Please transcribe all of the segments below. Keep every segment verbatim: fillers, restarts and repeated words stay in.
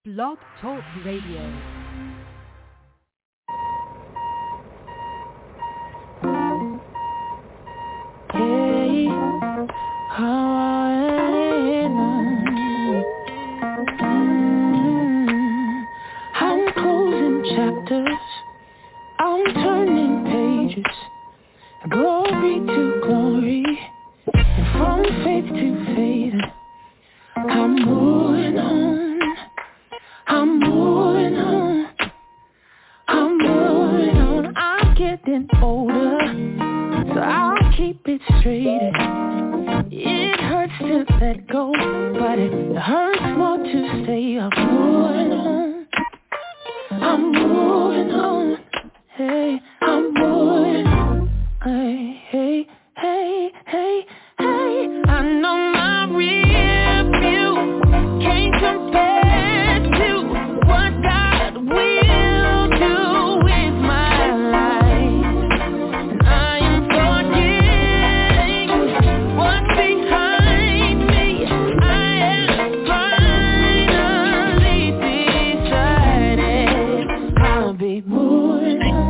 Blog Talk Radio. Hey, I'm closing chapters, I'm turning pages, glory to glory, and from faith to faith, I'm moving on, I'm moving on, I'm moving on, I'm getting older, so I'll keep it straight. It hurts to let go, but it hurts more to stay. I'm moving on, I'm moving on, hey, I'm moving on, hey, hey, hey, hey, hey. I know my rear view can't compare to what God will do with my life. And I am forgetting what's behind me. I am finally decided I'll be moving on.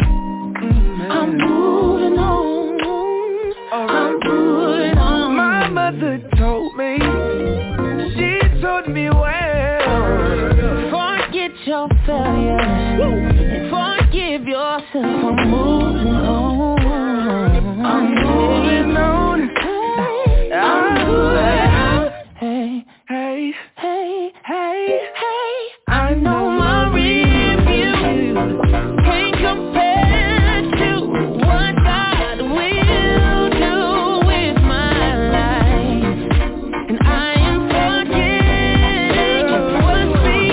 I'm moving on. I'm moving on. My mother told me, she told me well, forget your failures and forgive yourself. I'm moving on. I'm moving on. I'm moving on. Hey, hey, hey, hey, hey. I know my review can't compare to what God will do with my life. And I am forgetting what's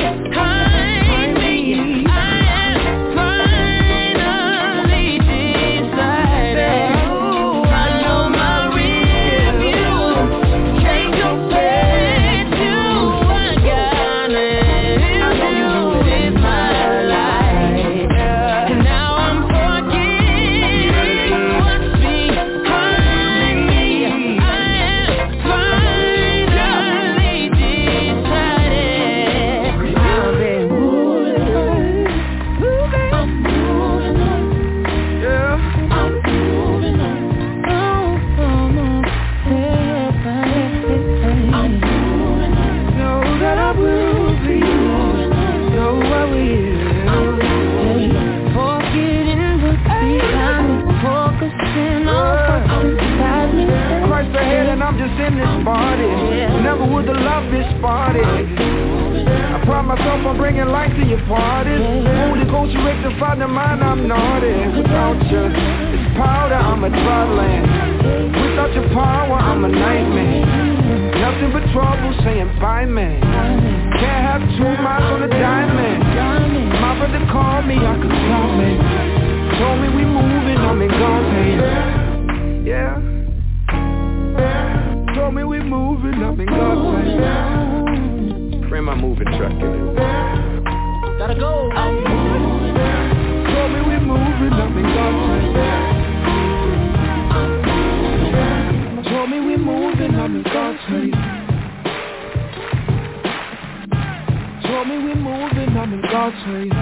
behind me. I am finally decided. I know my review can't compare to what God will do with my life. And now I'm forgetting what's behind me. I am finally decided. I've been moving on, I'm moving on, yeah, I'm moving on, oh, oh, oh, hey, hey, hey, I'm moving on, know that I will be moving on, know I will, hey, forgetting what's behind me, focusing on what's inside me. Christ ahead and I'm just in this party. Never would have loved this party. I pride myself on bringing light to your parties. Holy Ghost, you rectify the mind, I'm naughty. Without you, it's powder, I'm a dry land. Without your power, I'm a nightmare. Nothing but trouble saying bye, man. Can't have two miles on a diamond. My brother called me, I could call me. Told me we moving, I'm in God's hand. Yeah. Told me we moving, I'm in God's hand. Bring my moving truck in. Gotta go. Told me we moving, I'm in God's hand. Told me we moving, I'm in God's hand. Told me we moving, I'm in God's hand.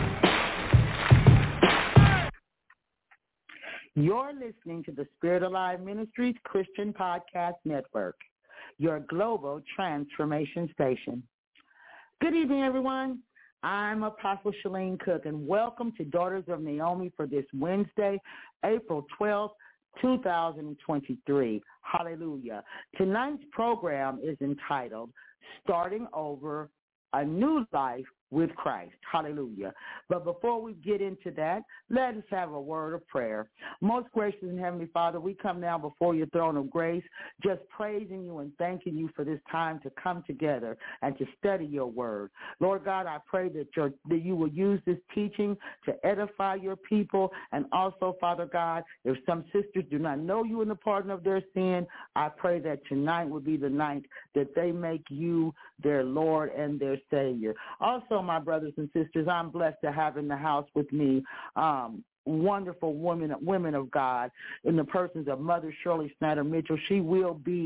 You're listening to the Spirit Alive Ministries Christian Podcast Network, your global transformation station. Good evening, everyone. I'm Apostle Shalene Cook, and welcome to Daughters of Naomi for this Wednesday, April twelfth, two thousand twenty-three. Hallelujah. Tonight's program is entitled Starting Over, A New Life with Christ. Hallelujah. But before we get into that, let us have a word of prayer. Most gracious and Heavenly Father, we come now before your throne of grace, just praising you and thanking you for this time to come together and to study your word. Lord God, I pray that, your, that you will use this teaching to edify your people. And also, Father God, if some sisters do not know you in the pardon of their sin, I pray that tonight will be the night that they make you their Lord and their Savior. Also, my brothers and sisters, I'm blessed to have in the house with me um, wonderful women women of God in the persons of Mother Shirley Snyder Mitchell. She will be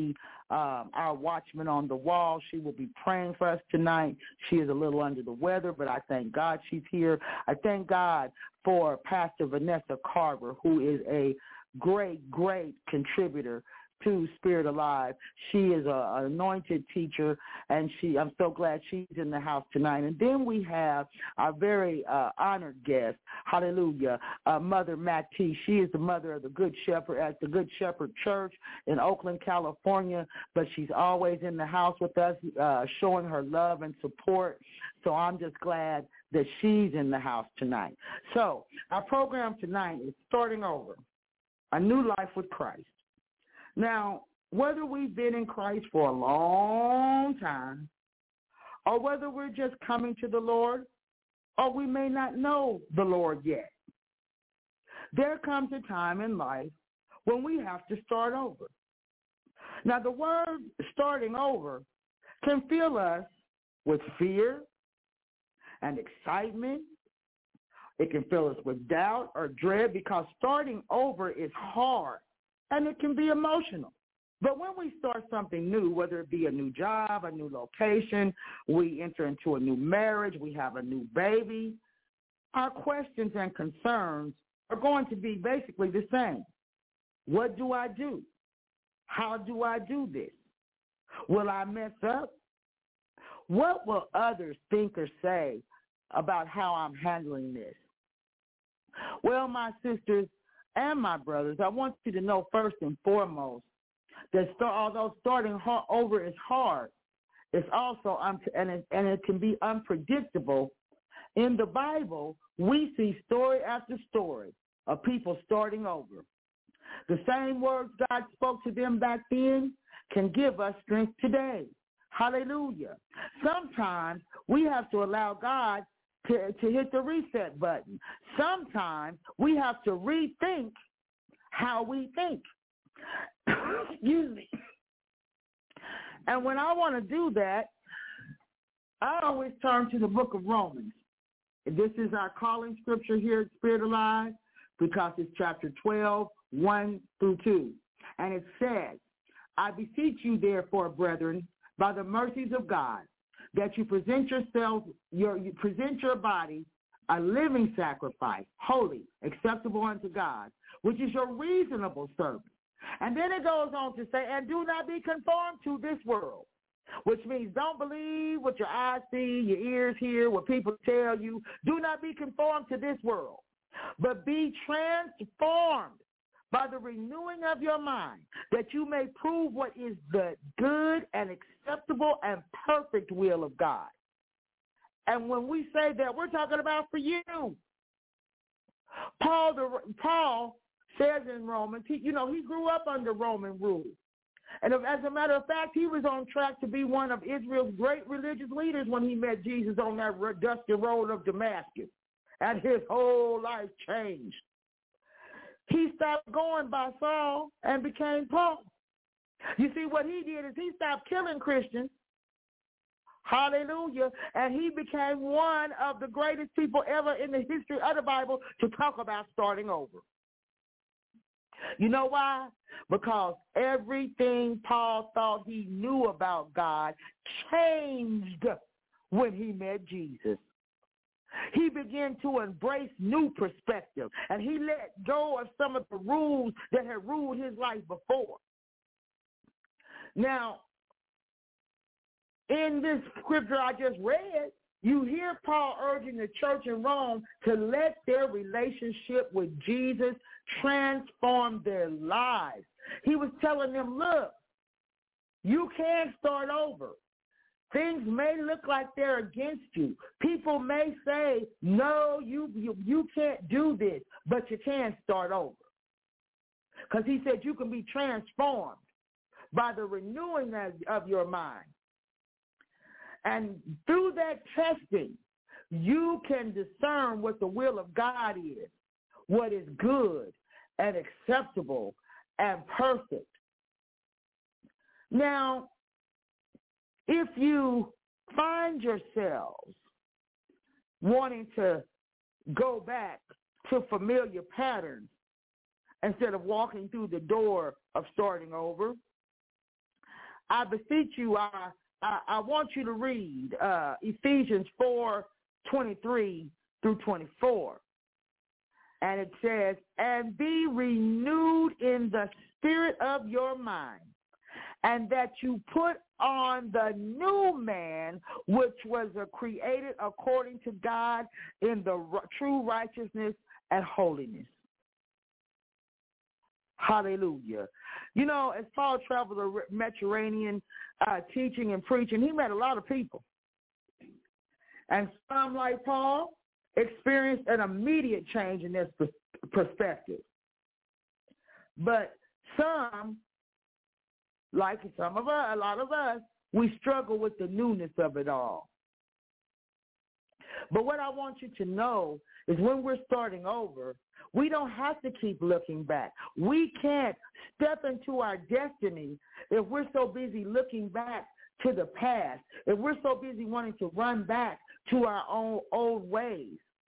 um, our watchman on the wall. She will be praying for us tonight. She is a little under the weather, but I thank God she's here. I thank God for Pastor Vanessa Carver, who is a great, great contributor to Spirit Alive. She is a, an anointed teacher, and she I'm so glad she's in the house tonight. And then we have our very uh, honored guest, hallelujah, uh, Mother Mattie. She is the mother of the Good Shepherd at the Good Shepherd Church in Oakland, California, but she's always in the house with us, uh, showing her love and support. So I'm just glad that she's in the house tonight. So our program tonight is starting over, a new life with Christ. Now, whether we've been in Christ for a long time, or whether we're just coming to the Lord, or we may not know the Lord yet, there comes a time in life when we have to start over. Now, the word starting over can fill us with fear and excitement. It can fill us with doubt or dread, because starting over is hard. And it can be emotional. But when we start something new, whether it be a new job, a new location, we enter into a new marriage, we have a new baby, our questions and concerns are going to be basically the same. What do I do? How do I do this? Will I mess up? What will others think or say about how I'm handling this? Well, my sisters and my brothers, I want you to know first and foremost that start, although starting over is hard, it's also un- and, it, and it can be unpredictable. In the Bible, we see story after story of people starting over. The same words God spoke to them back then can give us strength today. Hallelujah. Sometimes we have to allow God To, to hit the reset button. Sometimes we have to rethink how we think. Excuse me. And when I want to do that, I always turn to the book of Romans. This is our calling scripture here at Spirit Alive, because it's chapter twelve, one through two. And it says, I beseech you therefore, brethren, by the mercies of God, that you present yourself, your, you present your body a living sacrifice, holy, acceptable unto God, which is your reasonable service. And then it goes on to say, and do not be conformed to this world, which means don't believe what your eyes see, your ears hear, what people tell you. Do not be conformed to this world, but be transformed by the renewing of your mind, that you may prove what is the good and acceptable and perfect will of God. And when we say that, we're talking about for you. Paul, the, Paul says in Romans, he, you know, he grew up under Roman rule. And as a matter of fact, he was on track to be one of Israel's great religious leaders when he met Jesus on that dusty road of Damascus. And his whole life changed. He stopped going by Saul and became Paul. You see, what he did is he stopped killing Christians. Hallelujah. And he became one of the greatest people ever in the history of the Bible to talk about starting over. You know why? Because everything Paul thought he knew about God changed when he met Jesus. He began to embrace new perspective, and he let go of some of the rules that had ruled his life before. Now, in this scripture I just read, you hear Paul urging the church in Rome to let their relationship with Jesus transform their lives. He was telling them, look, you can start over. Things may look like they're against you. People may say, no, you, you, you can't do this, but you can start over. Because he said you can be transformed by the renewing of, of your mind. And through that testing, you can discern what the will of God is, what is good and acceptable and perfect. Now, if you find yourselves wanting to go back to familiar patterns instead of walking through the door of starting over, I beseech you, I, I, I want you to read uh, Ephesians four twenty-three through twenty-four. And it says, and be renewed in the spirit of your mind, and that you put on the new man, which was created according to God in the true righteousness and holiness. Hallelujah. You know, as Paul traveled the Mediterranean uh, teaching and preaching, he met a lot of people. And some, like Paul, experienced an immediate change in their perspective. But some, like some of us, a lot of us, we struggle with the newness of it all. But what I want you to know is when we're starting over, we don't have to keep looking back. We can't step into our destiny if we're so busy looking back to the past, if we're so busy wanting to run back to our own old ways.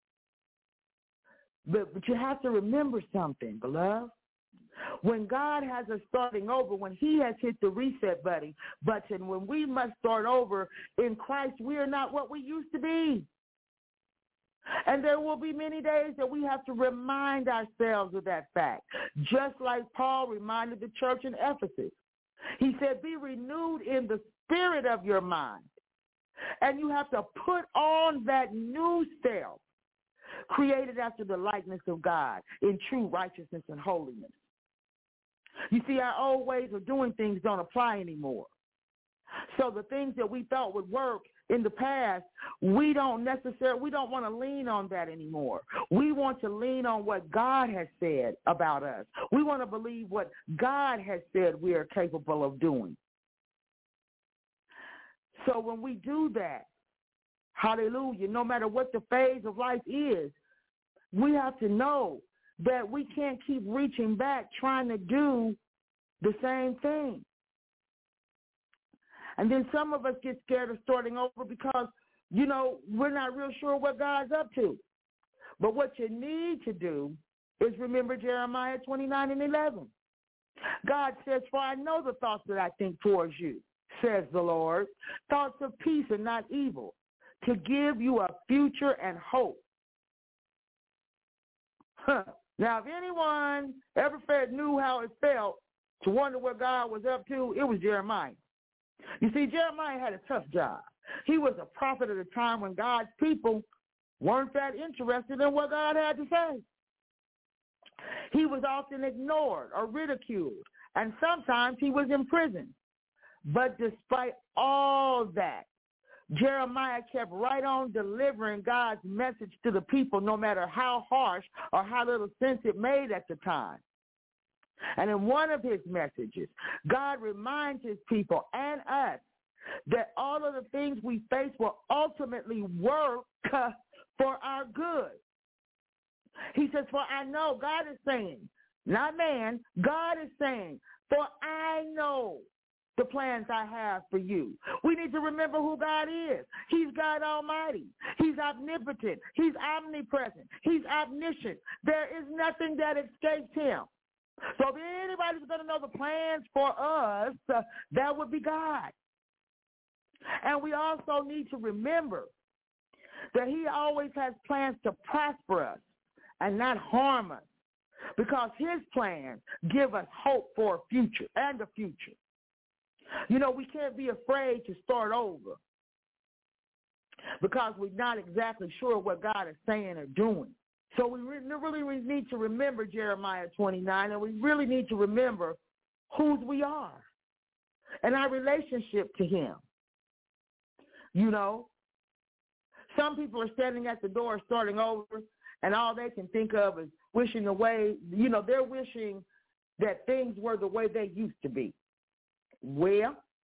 But, but you have to remember something, beloved. When God has us starting over, when he has hit the reset button, button, when we must start over in Christ, we are not what we used to be. And there will be many days that we have to remind ourselves of that fact, just like Paul reminded the church in Ephesus. He said, be renewed in the spirit of your mind. And you have to put on that new self, created after the likeness of God in true righteousness and holiness. You see, our old ways of doing things don't apply anymore. So the things that we thought would work in the past, we don't necessarily, we don't want to lean on that anymore. We want to lean on what God has said about us. We want to believe what God has said we are capable of doing. So when we do that, hallelujah, no matter what the phase of life is, we have to know that we can't keep reaching back trying to do the same thing. And then some of us get scared of starting over because, you know, we're not real sure what God's up to. But what you need to do is remember Jeremiah twenty-nine and eleven. God says, for I know the thoughts that I think towards you, says the Lord, thoughts of peace and not evil, to give you a future and hope. Huh. Now, if anyone ever felt, knew how it felt to wonder what God was up to, it was Jeremiah. You see, Jeremiah had a tough job. He was a prophet at a time when God's people weren't that interested in what God had to say. He was often ignored or ridiculed, and sometimes he was imprisoned. But despite all that, Jeremiah kept right on delivering God's message to the people, no matter how harsh or how little sense it made at the time. And in one of his messages, God reminds his people and us that all of the things we face will ultimately work for our good. He says, for I know, God is saying, not man, God is saying, for I know the plans I have for you. We need to remember who God is. He's God Almighty. He's omnipotent. He's omnipresent. He's omniscient. There is nothing that escapes him. So if anybody's going to know the plans for us, uh, that would be God. And we also need to remember that he always has plans to prosper us and not harm us, because his plans give us hope for a future and a future. You know, we can't be afraid to start over because we're not exactly sure what God is saying or doing. So we really need to remember Jeremiah twenty-nine, and we really need to remember whose we are and our relationship to him. You know, some people are standing at the door starting over, and all they can think of is wishing away, you know, they're wishing that things were the way they used to be. Well,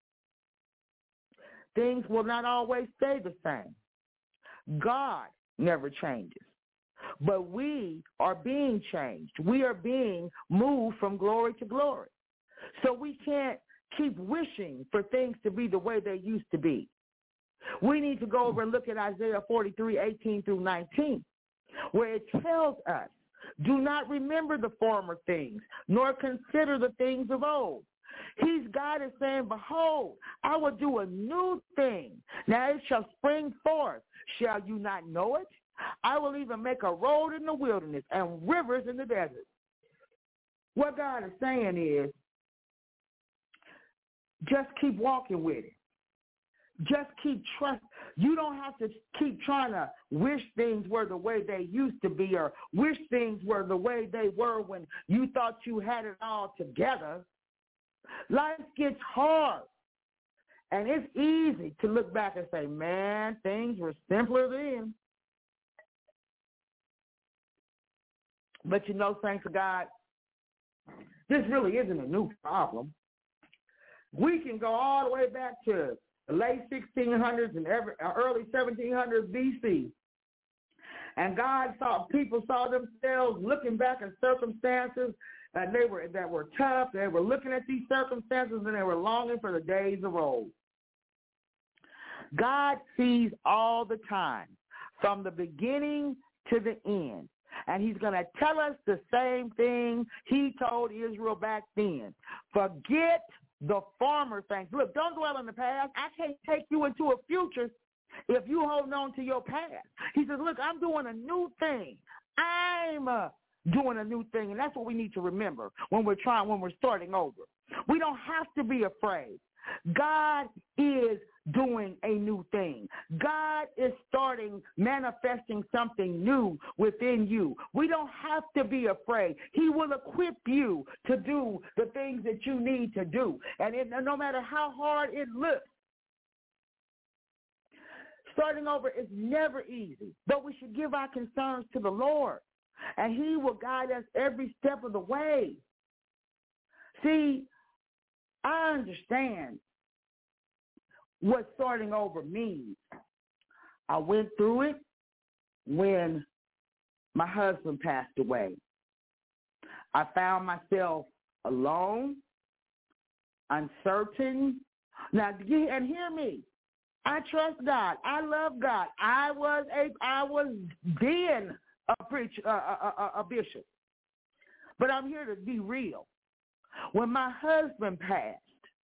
things will not always stay the same. God never changes. But we are being changed. We are being moved from glory to glory. So we can't keep wishing for things to be the way they used to be. We need to go over and look at Isaiah forty-three, eighteen through nineteen, where it tells us, do not remember the former things, nor consider the things of old. He's God is saying, behold, I will do a new thing. Now it shall spring forth. Shall you not know it? I will even make a road in the wilderness and rivers in the desert. What God is saying is, just keep walking with it. Just keep trust. You don't have to keep trying to wish things were the way they used to be or wish things were the way they were when you thought you had it all together. Life gets hard. And it's easy to look back and say, man, things were simpler then. But you know, thanks to God, this really isn't a new problem. We can go all the way back to the late sixteen hundreds and early seventeen hundreds B C. And God saw, people saw themselves looking back at circumstances and they were that were tough. They were looking at these circumstances and they were longing for the days of old. God sees all the time, from the beginning to the end. And he's going to tell us the same thing he told Israel back then. Forget the former things. Look, don't dwell in the past. I can't take you into a future if you hold on to your past. He says, look, I'm doing a new thing. I'm uh, doing a new thing. And that's what we need to remember when we're trying, when we're starting over. We don't have to be afraid. God is doing a new thing. God is starting, manifesting something new within you. We don't have to be afraid. He will equip you to do the things that you need to do. And it, no matter how hard it looks, starting over is never easy. But we should give our concerns to the Lord, and he will guide us every step of the way. See, I understand what starting over means. I went through it when my husband passed away. I found myself alone, uncertain. Now, and hear me. I trust God. I love God. I was a, I was then a preacher, a, a, a, a bishop. But I'm here to be real. When my husband passed,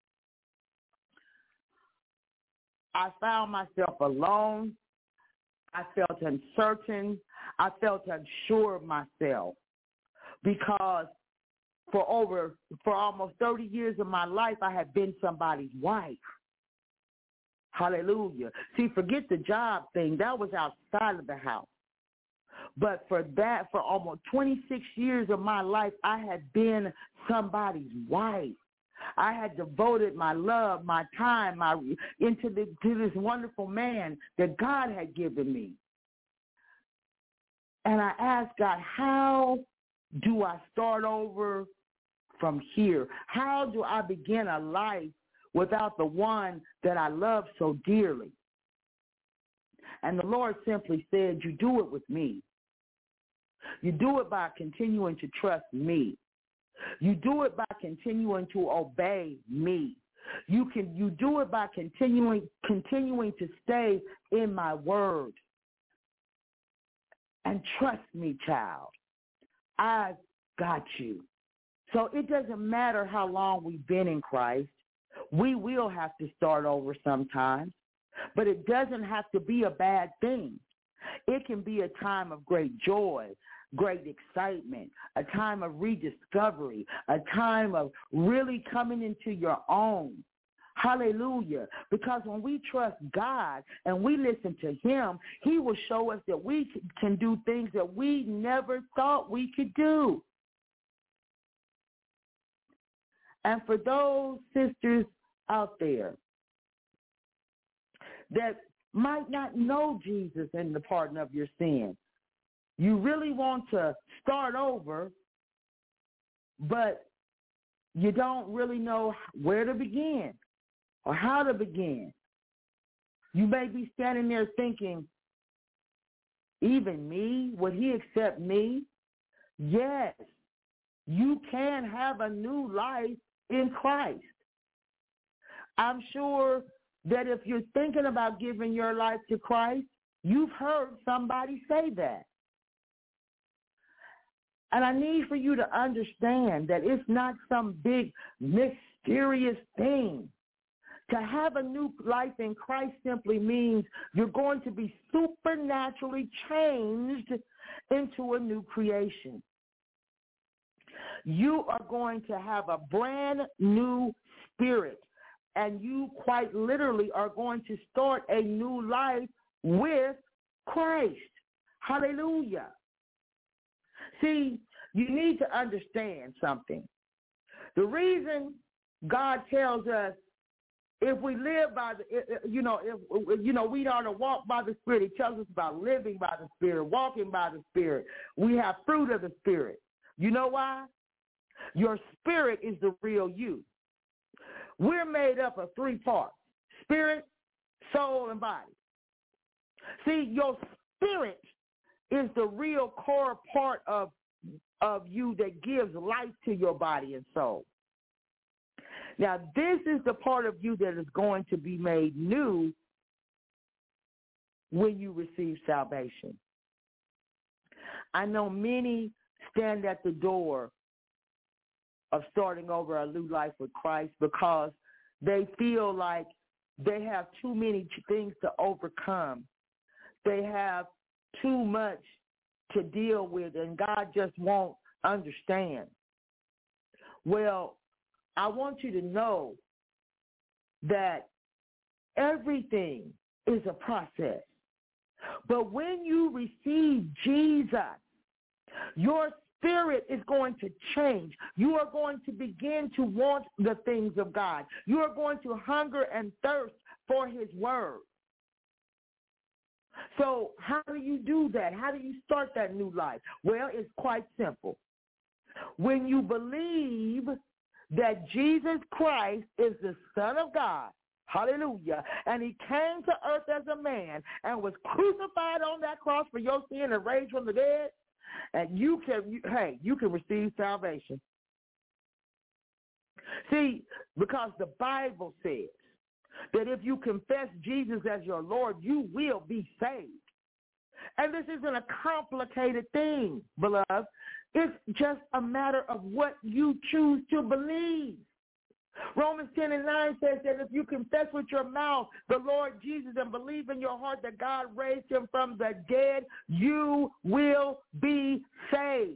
I found myself alone. I felt uncertain. I felt unsure of myself because for over, for almost thirty years of my life, I had been somebody's wife. Hallelujah. See, forget the job thing. That was outside of the house. But for that, for almost twenty-six years of my life, I had been somebody's wife. I had devoted my love, my time, my into the, to this wonderful man that God had given me. And I asked God, how do I start over from here? How do I begin a life without the one that I love so dearly? And the Lord simply said, you do it with me. You do it by continuing to trust me. You do it by continuing to obey me. You can you do it by continuing continuing to stay in my word. And trust me, child. I've got you. So it doesn't matter how long we've been in Christ. We will have to start over sometimes. But it doesn't have to be a bad thing. It can be a time of great joy, great excitement, a time of rediscovery, a time of really coming into your own. Hallelujah. Because when we trust God and we listen to him, he will show us that we can do things that we never thought we could do. And for those sisters out there that might not know Jesus and the pardon of your sin, you really want to start over, but you don't really know where to begin or how to begin. You may be standing there thinking, even me? Would he accept me? Yes, you can have a new life in Christ. I'm sure that if you're thinking about giving your life to Christ, you've heard somebody say that. And I need for you to understand that it's not some big mysterious thing. To have a new life in Christ simply means you're going to be supernaturally changed into a new creation. You are going to have a brand new spirit, and you quite literally are going to start a new life with Christ. Hallelujah. See, you need to understand something. The reason God tells us if we live by the, you know, if, you know, we are to walk by the Spirit. He tells us about living by the Spirit, walking by the Spirit. We have fruit of the Spirit. You know why? Your spirit is the real you. We're made up of three parts: spirit, soul, and body. See, your spirit is the real core part of, of you that gives life to your body and soul. Now, this is the part of you that is going to be made new when you receive salvation. I know many stand at the door of starting over a new life with Christ because they feel like they have too many things to overcome. They have too much to deal with, and God just won't understand. Well, I want you to know that everything is a process. But when you receive Jesus, your spirit is going to change. You are going to begin to want the things of God. You are going to hunger and thirst for his word. So how do you do that? How do you start that new life? Well, it's quite simple. When you believe that Jesus Christ is the Son of God, hallelujah, and he came to earth as a man and was crucified on that cross for your sin and raised from the dead, and you can, you, hey, you can receive salvation. See, because the Bible says that if you confess Jesus as your Lord, you will be saved. And this isn't a complicated thing, beloved. It's just a matter of what you choose to believe. Romans ten and nine says that if you confess with your mouth the Lord Jesus and believe in your heart that God raised him from the dead, you will be saved.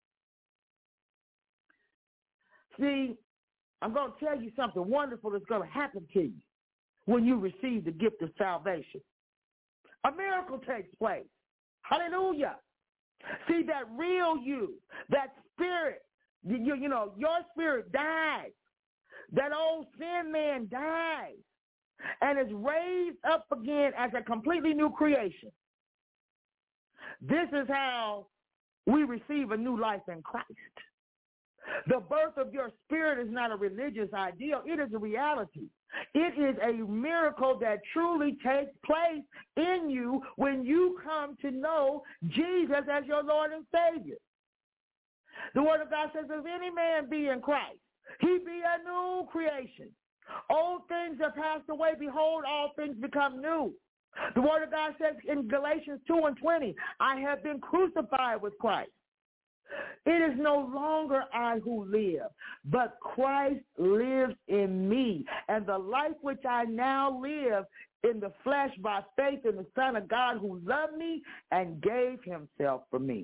See, I'm going to tell you something wonderful that's going to happen to you when you receive the gift of salvation. A miracle takes place. Hallelujah. See, that real you, that spirit, you, you know, your spirit dies. That old sin man dies and is raised up again as a completely new creation. This is how we receive a new life in Christ. The birth of your spirit is not a religious ideal. It is a reality. It is a miracle that truly takes place in you when you come to know Jesus as your Lord and Savior. The Word of God says, if any man be in Christ, he be a new creation. Old things have passed away. Behold, all things become new. The Word of God says in Galatians two and twenty, I have been crucified with Christ. It is no longer I who live, but Christ lives in me. And the life which I now live in the flesh by faith in the Son of God who loved me and gave himself for me.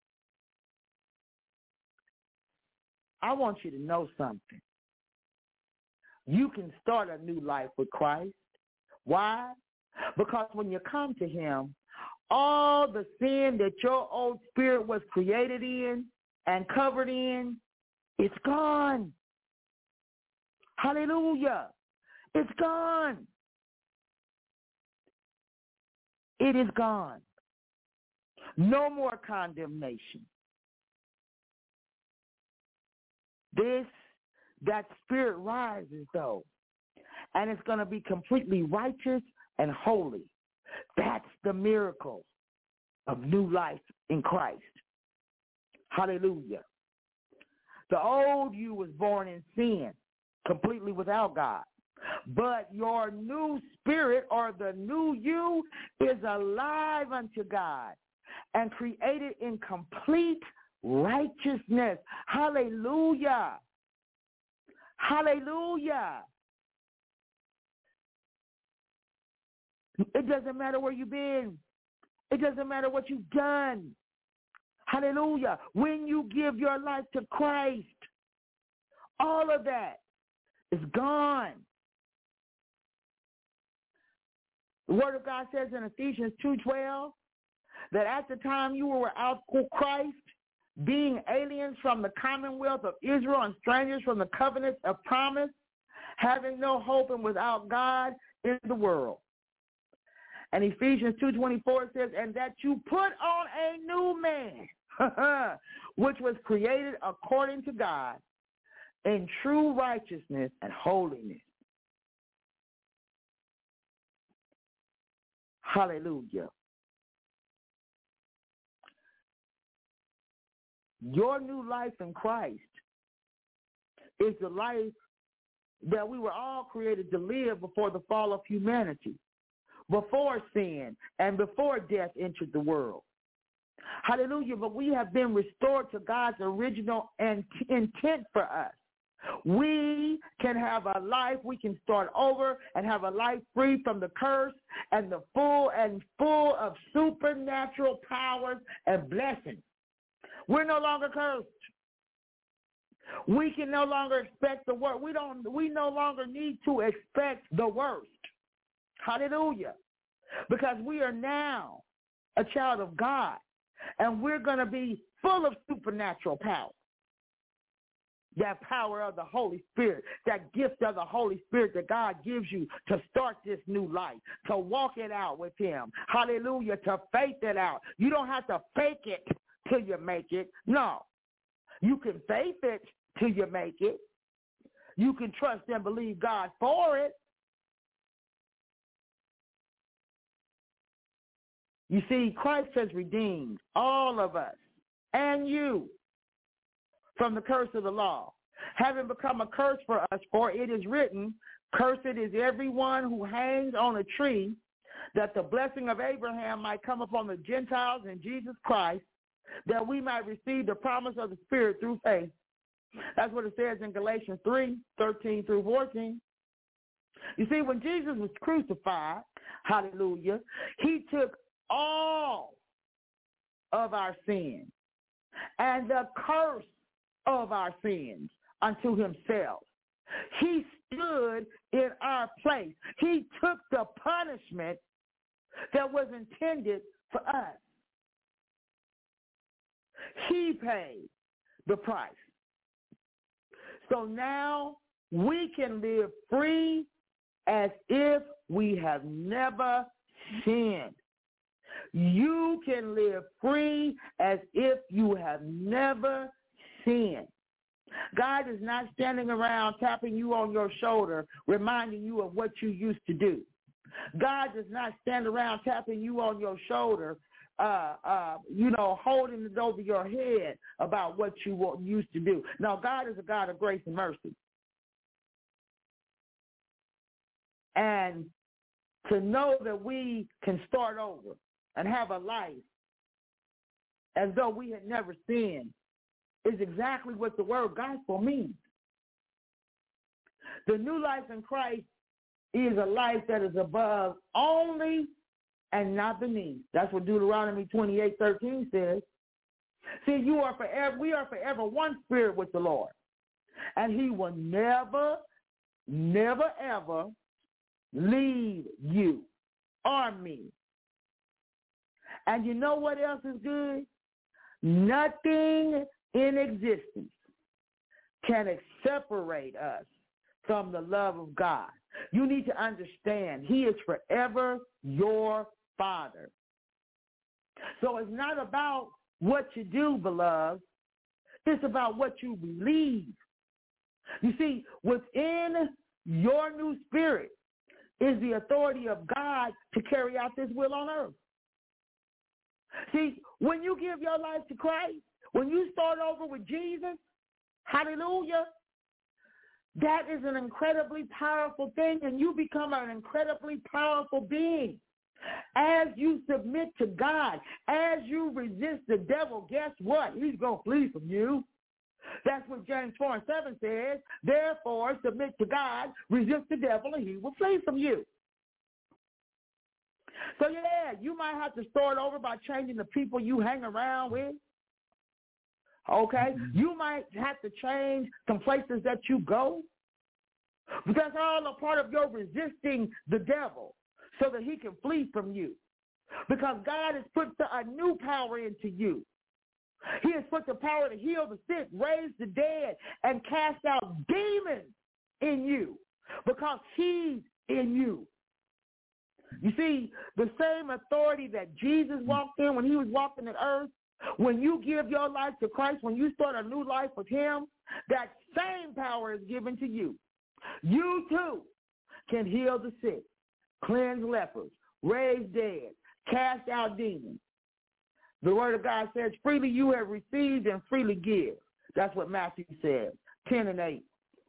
I want you to know something. You can start a new life with Christ. Why? Because when you come to him, all the sin that your old spirit was created in and covered in, it's gone. Hallelujah. It's gone. It is gone. No more condemnation. This, that spirit rises, though, and it's going to be completely righteous and holy. That's the miracle of new life in Christ. Hallelujah. The old you was born in sin, completely without God. But your new spirit, or the new you, is alive unto God and created in complete righteousness. Hallelujah. Hallelujah. It doesn't matter where you've been. It doesn't matter what you've done. Hallelujah. When you give your life to Christ, all of that is gone. The Word of God says in Ephesians two twelve that at the time you were without Christ, being aliens from the commonwealth of Israel and strangers from the covenants of promise, having no hope and without God in the world. And Ephesians two twenty-four says, and that you put on a new man, which was created according to God in true righteousness and holiness. Hallelujah. Your new life in Christ is the life that we were all created to live before the fall of humanity, before sin and before death entered the world. Hallelujah. But we have been restored to God's original intent for us. We can have a life, we can start over and have a life free from the curse and the full and full of supernatural powers and blessings. We're no longer cursed. We can no longer expect the worst. We don't we no longer need to expect the worst. Hallelujah. Because we are now a child of God, and we're going to be full of supernatural power. That power of the Holy Spirit, that gift of the Holy Spirit that God gives you to start this new life, to walk it out with him. Hallelujah, to faith it out. You don't have to fake it till you make it. No. You can faith it till you make it. You can trust and believe God for it. You see, Christ has redeemed all of us and you from the curse of the law, having become a curse for us, for it is written, cursed is everyone who hangs on a tree, that the blessing of Abraham might come upon the Gentiles in Jesus Christ, that we might receive the promise of the Spirit through faith. That's what it says in Galatians three, thirteen through fourteen. You see, when Jesus was crucified, hallelujah, he took all of our sins and the curse of our sins unto himself. He stood in our place. He took the punishment that was intended for us. He paid the price. So now we can live free as if we have never sinned. You can live free as if you have never sinned. God is not standing around tapping you on your shoulder, reminding you of what you used to do. God does not stand around tapping you on your shoulder, uh, uh, you know, holding it over your head about what you used to do. No, God is a God of grace and mercy. And to know that we can start over and have a life as though we had never sinned is exactly what the word gospel means. The new life in Christ is a life that is above only and not beneath. That's what Deuteronomy twenty-eight thirteen says. See, you are forever, we are forever one spirit with the Lord. And he will never, never, ever leave you or me. And you know what else is good? Nothing in existence can separate us from the love of God. You need to understand he is forever your Father. So it's not about what you do, beloved. It's about what you believe. You see, within your new spirit is the authority of God to carry out this will on earth. See, when you give your life to Christ, when you start over with Jesus, hallelujah, that is an incredibly powerful thing, and you become an incredibly powerful being. As you submit to God, as you resist the devil, guess what? He's going to flee from you. That's what James four and seven says. Therefore, submit to God, resist the devil, and he will flee from you. So, yeah, you might have to start over by changing the people you hang around with. Okay? Mm-hmm. You might have to change some places that you go. But that's all a part of your resisting the devil so that he can flee from you. Because God has put the, a new power into you. He has put the power to heal the sick, raise the dead, and cast out demons in you because he's in you. You see, the same authority that Jesus walked in when he was walking the earth, when you give your life to Christ, when you start a new life with him, that same power is given to you. You too can heal the sick, cleanse lepers, raise dead, cast out demons. The word of God says, freely you have received and freely give. That's what Matthew says, ten and eight.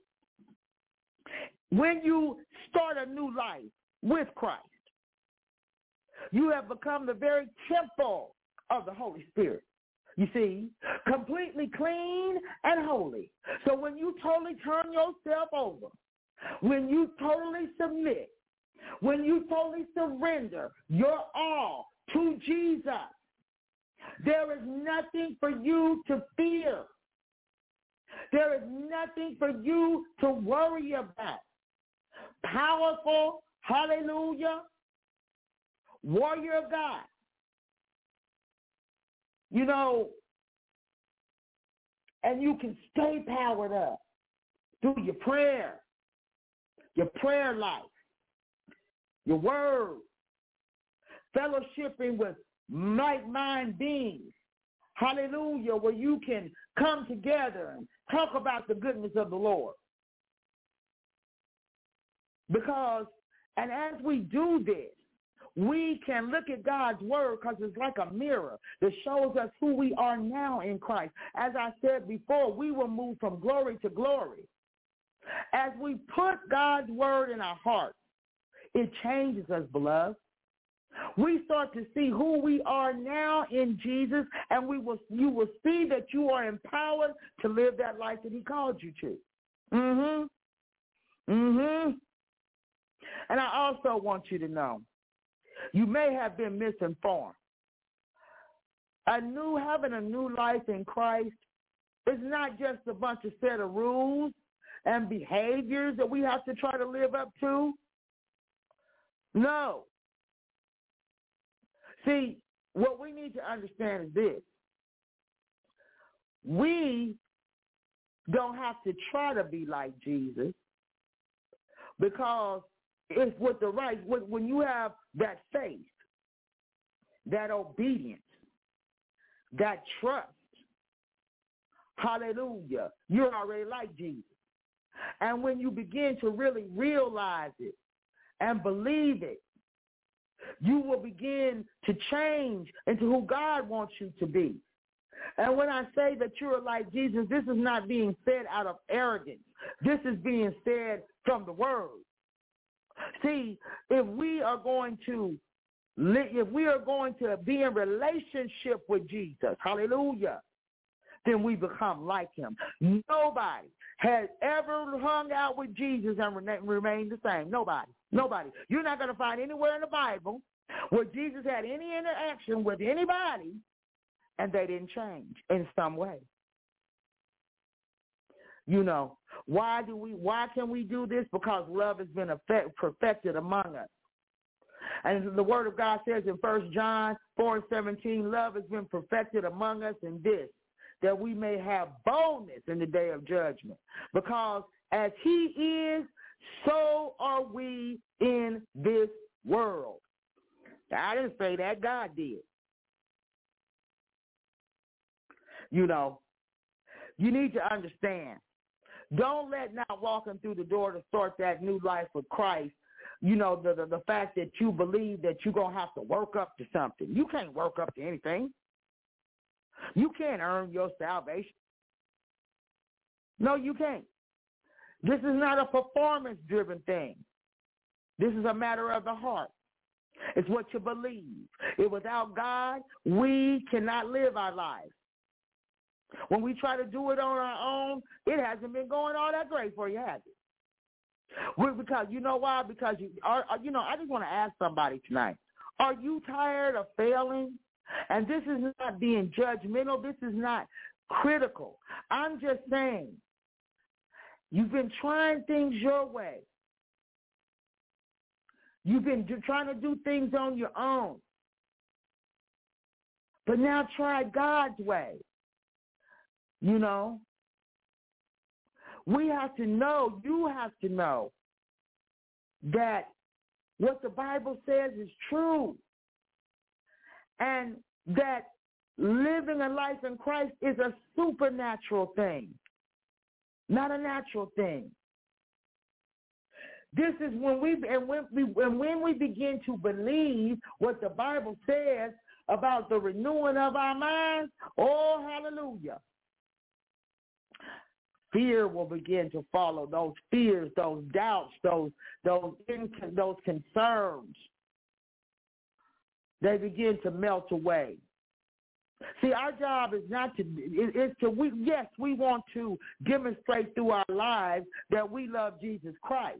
When you start a new life with Christ, you have become the very temple of the Holy Spirit. You see, completely clean and holy. So when you totally turn yourself over, when you totally submit, when you totally surrender your all to Jesus, there is nothing for you to fear. There is nothing for you to worry about. Powerful, hallelujah, warrior of God. You know, and you can stay powered up through your prayer, your prayer life, your word, fellowshipping with like-minded beings, hallelujah, where you can come together and talk about the goodness of the Lord. Because, and as we do this, we can look at God's word because it's like a mirror that shows us who we are now in Christ. As I said before, we will move from glory to glory. As we put God's word in our hearts, it changes us, beloved. We start to see who we are now in Jesus, and we will you will see that you are empowered to live that life that he called you to. Mm-hmm. Mm-hmm. And I also want you to know, you may have been misinformed. A new having a new life in Christ is not just a bunch of set of rules and behaviors that we have to try to live up to. No. See, what we need to understand is this. We don't have to try to be like Jesus, because it's with the right, when you have that faith, that obedience, that trust, hallelujah, you're already like Jesus. And when you begin to really realize it and believe it, you will begin to change into who God wants you to be. And when I say that you're like Jesus, this is not being said out of arrogance. This is being said from the word. See, if we are going to if we are going to be in relationship with Jesus, hallelujah, then we become like him. Nobody has ever hung out with Jesus and remained the same. Nobody. Nobody. You're not going to find anywhere in the Bible where Jesus had any interaction with anybody and they didn't change in some way. You know, why do we? Why can we do this? Because love has been effect, perfected among us. And the word of God says in First John four and seventeen, love has been perfected among us in this, that we may have boldness in the day of judgment. Because as he is, so are we in this world. Now, I didn't say that. God did. You know, you need to understand. Don't let not walking through the door to start that new life with Christ, you know, the, the, the fact that you believe that you're going to have to work up to something. You can't work up to anything. You can't earn your salvation. No, you can't. This is not a performance-driven thing. This is a matter of the heart. It's what you believe. If without God, we cannot live our lives. When we try to do it on our own, it hasn't been going all that great for you, has it? We're, because you know why? Because you are. You know, I just want to ask somebody tonight: are you tired of failing? And this is not being judgmental. This is not critical. I'm just saying, you've been trying things your way. You've been trying to do things on your own. But now try God's way. You know, we have to know, you have to know that what the Bible says is true, and that living a life in Christ is a supernatural thing, not a natural thing. This is when we and when we and when we begin to believe what the Bible says about the renewing of our minds. Oh, hallelujah. Fear will begin to follow. Those fears, those doubts, those those those concerns, they begin to melt away. See, our job is not to, it, it's to, we, yes, we want to demonstrate through our lives that we love Jesus Christ.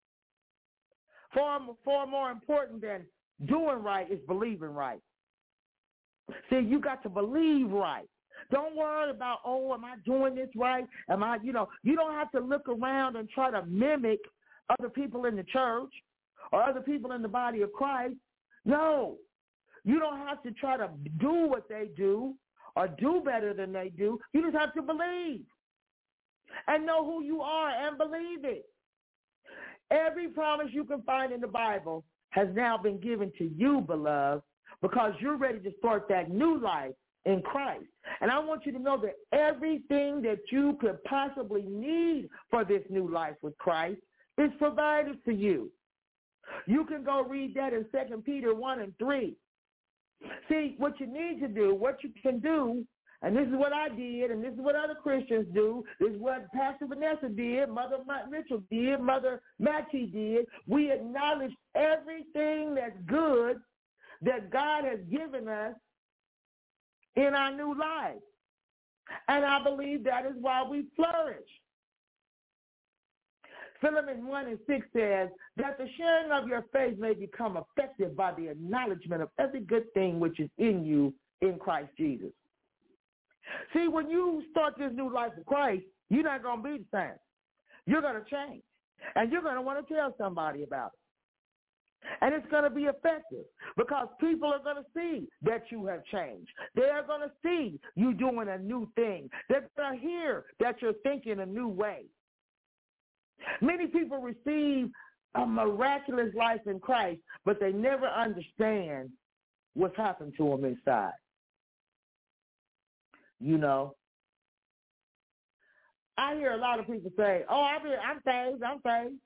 Far, far more important than doing right is believing right. See, you got to believe right. Don't worry about, oh, am I doing this right? Am I, you know, you don't have to look around and try to mimic other people in the church or other people in the body of Christ. No. You don't have to try to do what they do or do better than they do. You just have to believe and know who you are and believe it. Every promise you can find in the Bible has now been given to you, beloved, because you're ready to start that new life in Christ. And I want you to know that everything that you could possibly need for this new life with Christ is provided for you. You can go read that in Second Peter one and three. See, what you need to do, what you can do, and this is what I did, and this is what other Christians do, this is what Pastor Vanessa did, Mother Mitchell did, Mother Mattie did. We acknowledge everything that's good that God has given us in our new life. And I believe that is why we flourish. Philemon one and six says that the sharing of your faith may become effective by the acknowledgement of every good thing which is in you in Christ Jesus. See, when you start this new life with Christ, you're not going to be the same. You're going to change. And you're going to want to tell somebody about it. And it's going to be effective because people are going to see that you have changed. They are going to see you doing a new thing. They're going to hear that you're thinking a new way. Many people receive a miraculous life in Christ, but they never understand what's happened to them inside. You know, I hear a lot of people say, oh, I'm saved, I'm saved.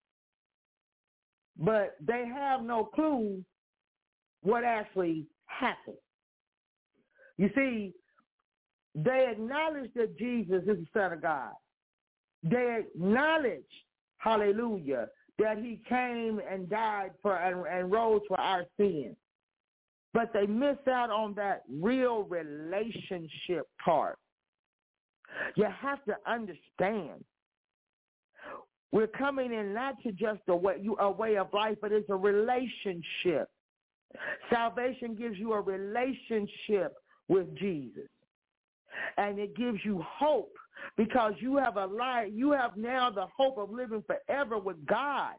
But they have no clue what actually happened. You see, they acknowledge that Jesus is the Son of God. They acknowledge, hallelujah, that he came and died for and, and rose for our sins. But they miss out on that real relationship part. You have to understand. We're coming in not to just a way, you, a way of life, but it's a relationship. Salvation gives you a relationship with Jesus. And it gives you hope because you have a life, you have now the hope of living forever with God.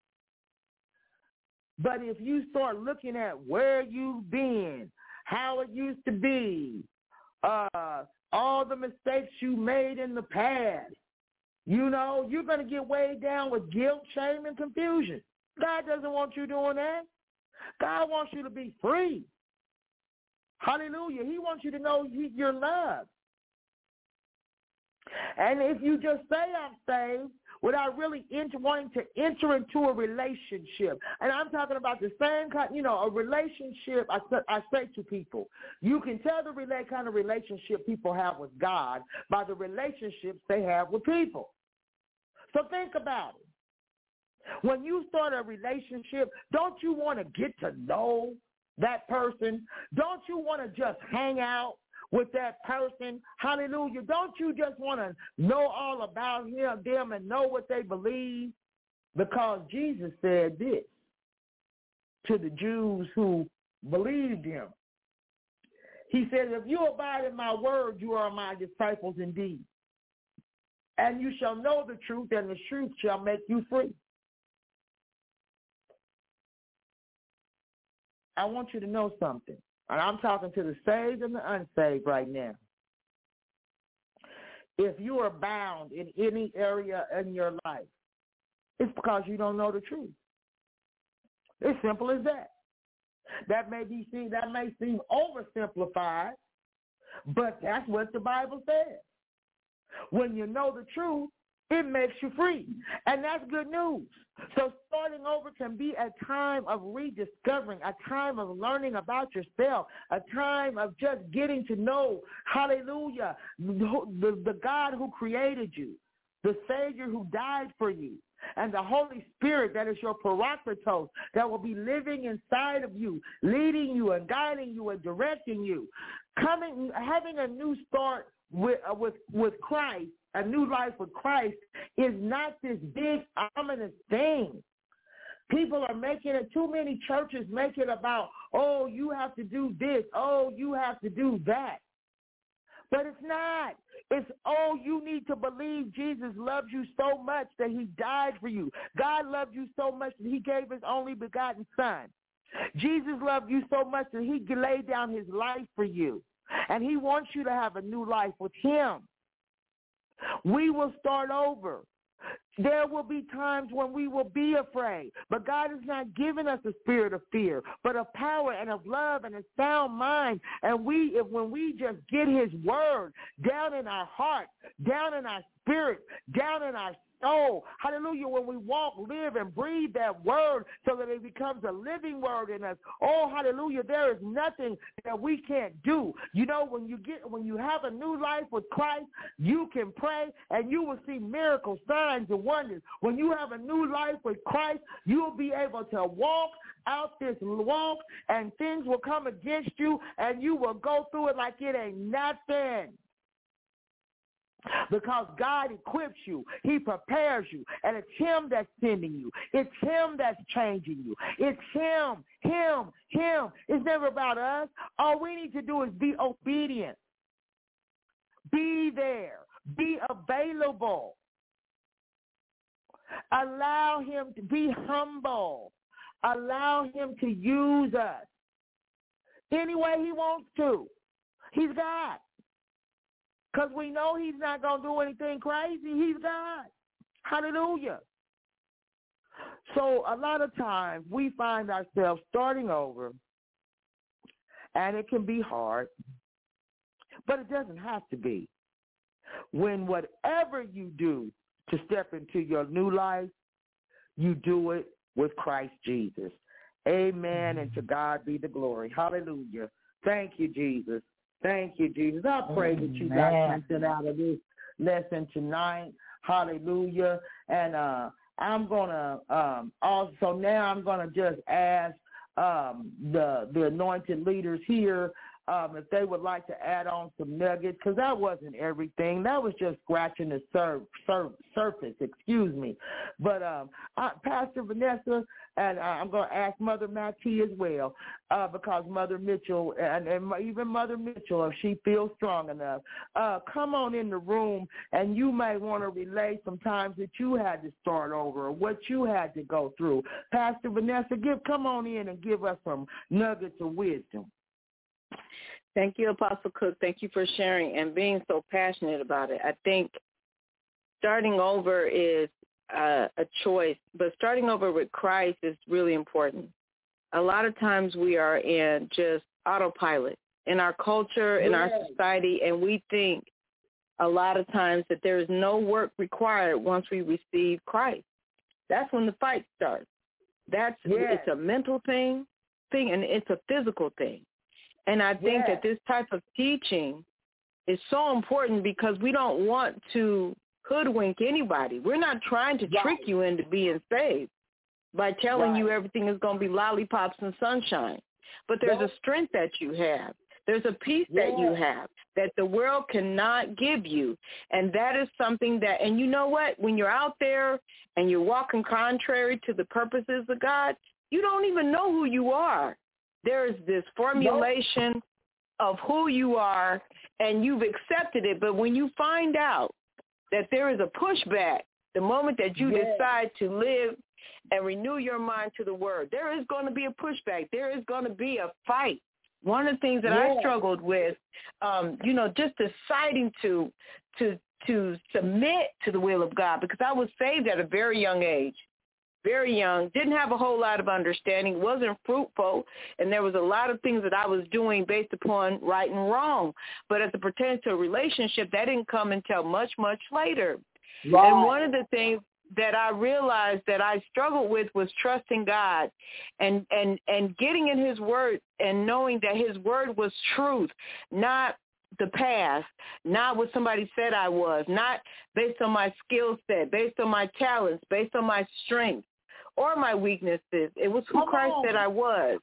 But if you start looking at where you've been, how it used to be, uh, all the mistakes you made in the past, you know, you're going to get weighed down with guilt, shame, and confusion. God doesn't want you doing that. God wants you to be free. Hallelujah. He wants you to know you're loved. And if you just say I'm saved without really enter, wanting to enter into a relationship, and I'm talking about the same kind, you know, a relationship, I, I say to people, you can tell the relate kind of relationship people have with God by the relationships they have with people. So think about it. When you start a relationship, don't you want to get to know that person? Don't you want to just hang out with that person. Hallelujah. Don't you just want to know all about him, them and know what they believe? Because Jesus said this to the Jews who believed him. He said, if you abide in my word, you are my disciples indeed. And you shall know the truth, and the truth shall make you free. I want you to know something. And I'm talking to the saved and the unsaved right now. If you are bound in any area in your life, it's because you don't know the truth. It's simple as that. That may be seen, that may seem oversimplified, but that's what the Bible says. When you know the truth, it makes you free. And that's good news. So starting over can be a time of rediscovering, a time of learning about yourself, a time of just getting to know, hallelujah, the, the, the God who created you, the Savior who died for you, and the Holy Spirit that is your Parakletos that will be living inside of you, leading you and guiding you and directing you. Coming, having a new start with, uh, with, with Christ, a new life with Christ, is not this big, ominous thing. People are making it, too many churches make it about, oh, you have to do this, oh, you have to do that. But it's not. It's, oh, you need to believe Jesus loves you so much that he died for you. God loved you so much that he gave his only begotten son. Jesus loved you so much that he laid down his life for you. And he wants you to have a new life with him. We will start over. There will be times when we will be afraid, but God has not given us a spirit of fear, but of power and of love and a sound mind. And we, if when we just get his word down in our heart, down in our spirit, down in our soul, hallelujah, when we walk, live, and breathe that word so that it becomes a living word in us, oh, hallelujah, there is nothing that we can't do. You know, when you get, when you have a new life with Christ, you can pray and you will see miracles, signs, and wonders. When you have a new life with Christ, you'll be able to walk out this walk and things will come against you and you will go through it like it ain't nothing. Because God equips you. He prepares you. And it's him that's sending you. It's him that's changing you. It's him, him, him. It's never about us. All we need to do is be obedient. Be there. Be available. Allow him to be humble. Allow him to use us any way he wants to. He's God. Because we know he's not going to do anything crazy. He's God. Hallelujah. So a lot of times we find ourselves starting over, and it can be hard, but it doesn't have to be. When whatever you do to step into your new life, you do it with Christ Jesus. Amen, and to God be the glory. Hallelujah. Thank you, Jesus. Thank you, Jesus. I pray that you got something out of this lesson tonight. Hallelujah. And uh, I'm going to um, also now I'm going to just ask um, the, the anointed leaders here um, if they would like to add on some nuggets, because that wasn't everything. That was just scratching the sur- sur- surface, excuse me. But um, I, Pastor Vanessa, and I'm going to ask Mother Mattie as well, uh, because Mother Mitchell, and, and even Mother Mitchell, if she feels strong enough, uh, come on in the room, and you may want to relay some times that you had to start over, or what you had to go through. Pastor Vanessa, give, come on in and give us some nuggets of wisdom. Thank you, Apostle Cook. Thank you for sharing and being so passionate about it. I think starting over is uh, a choice, but starting over with Christ is really important. A lot of times we are in just autopilot in our culture, in yes. our society, and we think a lot of times that there is no work required once we receive Christ. That's when the fight starts. That's yes. It's a mental thing, thing, and it's a physical thing. And I think yes. that this type of teaching is so important because we don't want to hoodwink anybody. We're not trying to right. trick you into being saved by telling right. you everything is going to be lollipops and sunshine. But there's yes. a strength that you have. There's a peace yeah. that you have that the world cannot give you. And that is something that, and you know what? When you're out there and you're walking contrary to the purposes of God, you don't even know who you are. There is this formulation nope. of who you are, and you've accepted it. But when you find out that there is a pushback, the moment that you yeah. decide to live and renew your mind to the word, there is going to be a pushback. There is going to be a fight. One of the things that yeah. I struggled with, um, you know, just deciding to to to submit to the will of God, because I was saved at a very young age, very young, didn't have a whole lot of understanding, wasn't fruitful, and there was a lot of things that I was doing based upon right and wrong. But as it pertains to a relationship, that didn't come until much, much later. Right. And one of the things that I realized that I struggled with was trusting God and, and, and getting in his word and knowing that his word was truth, not the past, not what somebody said I was, not based on my skill set, based on my talents, based on my strengths or my weaknesses. It was who Come Christ on. said I was.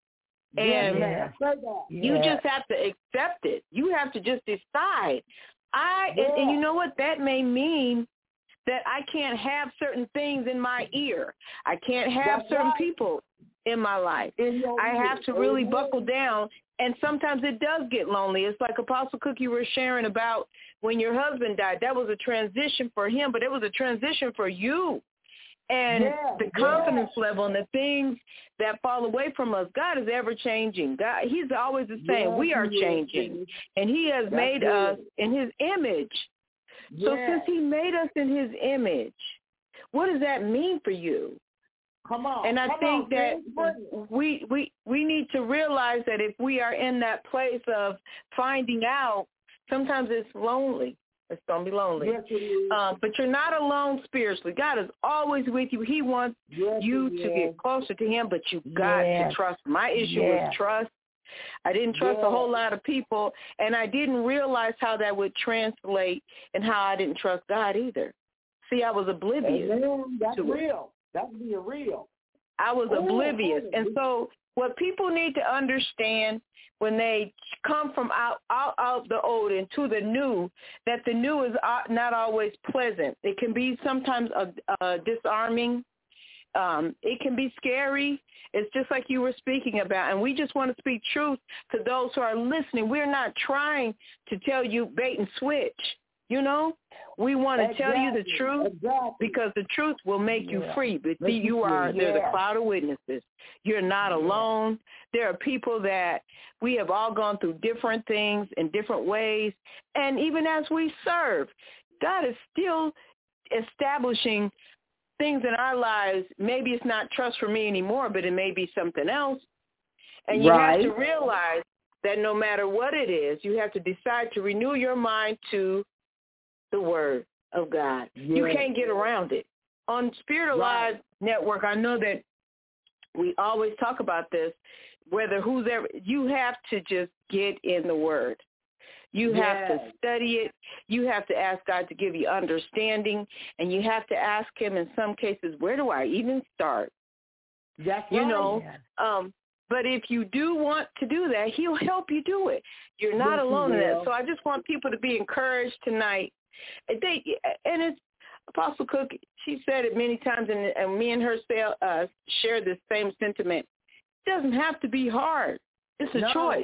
And yeah. you yeah. just have to accept it. You have to just decide. I yeah. and, and you know what? That may mean that I can't have certain things in my ear. I can't have That's certain right. people in my life. I have to really buckle down, and sometimes it does get lonely. It's like Apostle Cook, you were sharing about when your husband died. That was a transition for him, but it was a transition for you. And yeah, the confidence yeah. level and the things that fall away from us, God is ever changing. God, he's always the same. Yeah, we are changing, and he has That's made good. us in his image. Yeah. So since he made us in his image, what does that mean for you? Come on. And I Come think on, that we, we we need to realize that if we are in that place of finding out, sometimes it's lonely. It's going to be lonely. Yes, it is. Um, but you're not alone spiritually. God is always with you. He wants yes, you to get closer to him, but you got yes. to trust. My issue yes. was trust. I didn't trust yes. a whole lot of people, and I didn't realize how that would translate and how I didn't trust God either. See, I was oblivious. Amen. That's to real. That's being real. I was oh, oblivious. And so what people need to understand when they come from out, out, out the old into the new, that the new is not always pleasant. It can be sometimes a, a disarming. Um, it can be scary. It's just like you were speaking about, and we just want to speak truth to those who are listening. We're not trying to tell you bait and switch, you know. We want to exactly. tell you the truth exactly. because the truth will make yeah. you free. But see, you are, yeah. there's a cloud of witnesses. You're not yeah. alone. There are people that we have all gone through different things in different ways. And even as we serve, God is still establishing things in our lives. Maybe it's not trust for me anymore, but it may be something else. And you right. have to realize that no matter what it is, you have to decide to renew your mind to the word of God. Yes. You can't get around it. On Spirit Alive right. Network, I know that we always talk about this, whether who's ever, you have to just get in the word. You yes. have to study it. You have to ask God to give you understanding, and you have to ask him in some cases, where do I even start? That's you right. know, um, but if you do want to do that, he'll help you do it. You're not yes, alone in that. So I just want people to be encouraged tonight. They, and it's Apostle Cook, she said it many times, and, and me and her say, uh, share this same sentiment. It doesn't have to be hard. It's a no. choice.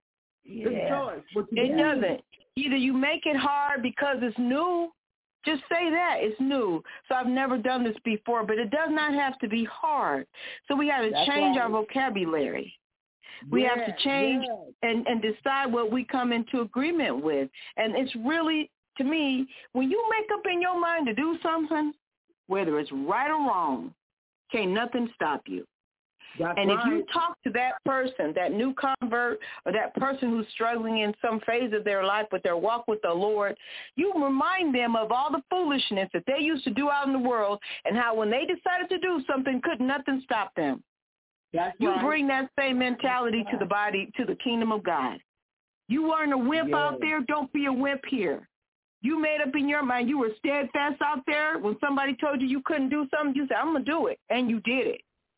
Yeah. It's a choice. It doesn't. Either you make it hard because it's new. Just say that. It's new. So I've never done this before, but it does not have to be hard. So we have to That's change right. our vocabulary. We yeah, have to change yeah. and, and decide what we come into agreement with. And it's really, to me, when you make up in your mind to do something, whether it's right or wrong, can't nothing stop you. That's and right. if you talk to that person, that new convert, or that person who's struggling in some phase of their life with their walk with the Lord, you remind them of all the foolishness that they used to do out in the world, and how when they decided to do something, could nothing stop them. That's you right. bring that same mentality to the body, to the kingdom of God. You weren't a wimp yes. out there. Don't be a wimp here. You made up in your mind. You were steadfast out there. When somebody told you you couldn't do something, you said, I'm going to do it. And you did it.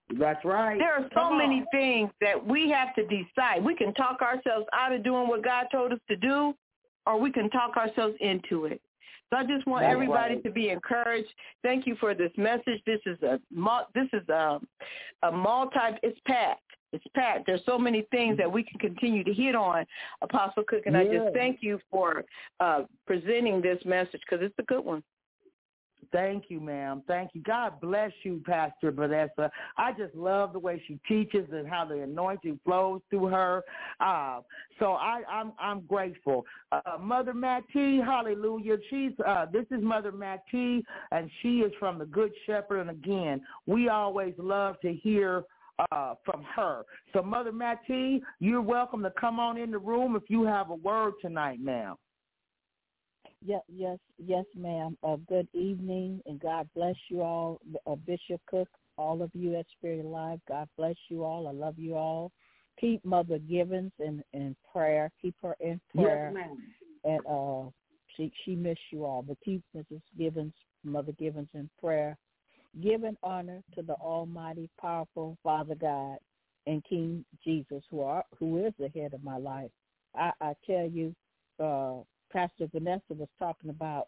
That's right. There are so Come many on. things that we have to decide. We can talk ourselves out of doing what God told us to do, or we can talk ourselves into it. So I just want That's everybody right. to be encouraged. Thank you for this message. This is a this is a, a multi. It's packed. It's packed. There's so many things that we can continue to hit on, Apostle Cook, and yeah. I just thank you for uh, presenting this message because it's a good one. Thank you, ma'am. Thank you. God bless you, Pastor Vanessa. I just love the way she teaches and how the anointing flows through her. Uh, so I, I'm I'm grateful. Uh, Mother Mattie, hallelujah. She's uh, this is Mother Mattie, and she is from the Good Shepherd. And again, we always love to hear uh, from her. So Mother Mattie, you're welcome to come on in the room if you have a word tonight, ma'am. Yes, yes, yes, ma'am. Uh, good evening, and God bless you all. Uh, Bishop Cook, all of you at Spirit Alive, God bless you all. I love you all. Keep Mother Givens in, in prayer. Keep her in prayer. Yes, ma'am. And uh, she she missed you all, but keep Missus Givens, Mother Givens in prayer. Giving honor to the Almighty, powerful Father God and King Jesus, who are who is the head of my life. I, I tell you, uh, Pastor Vanessa was talking about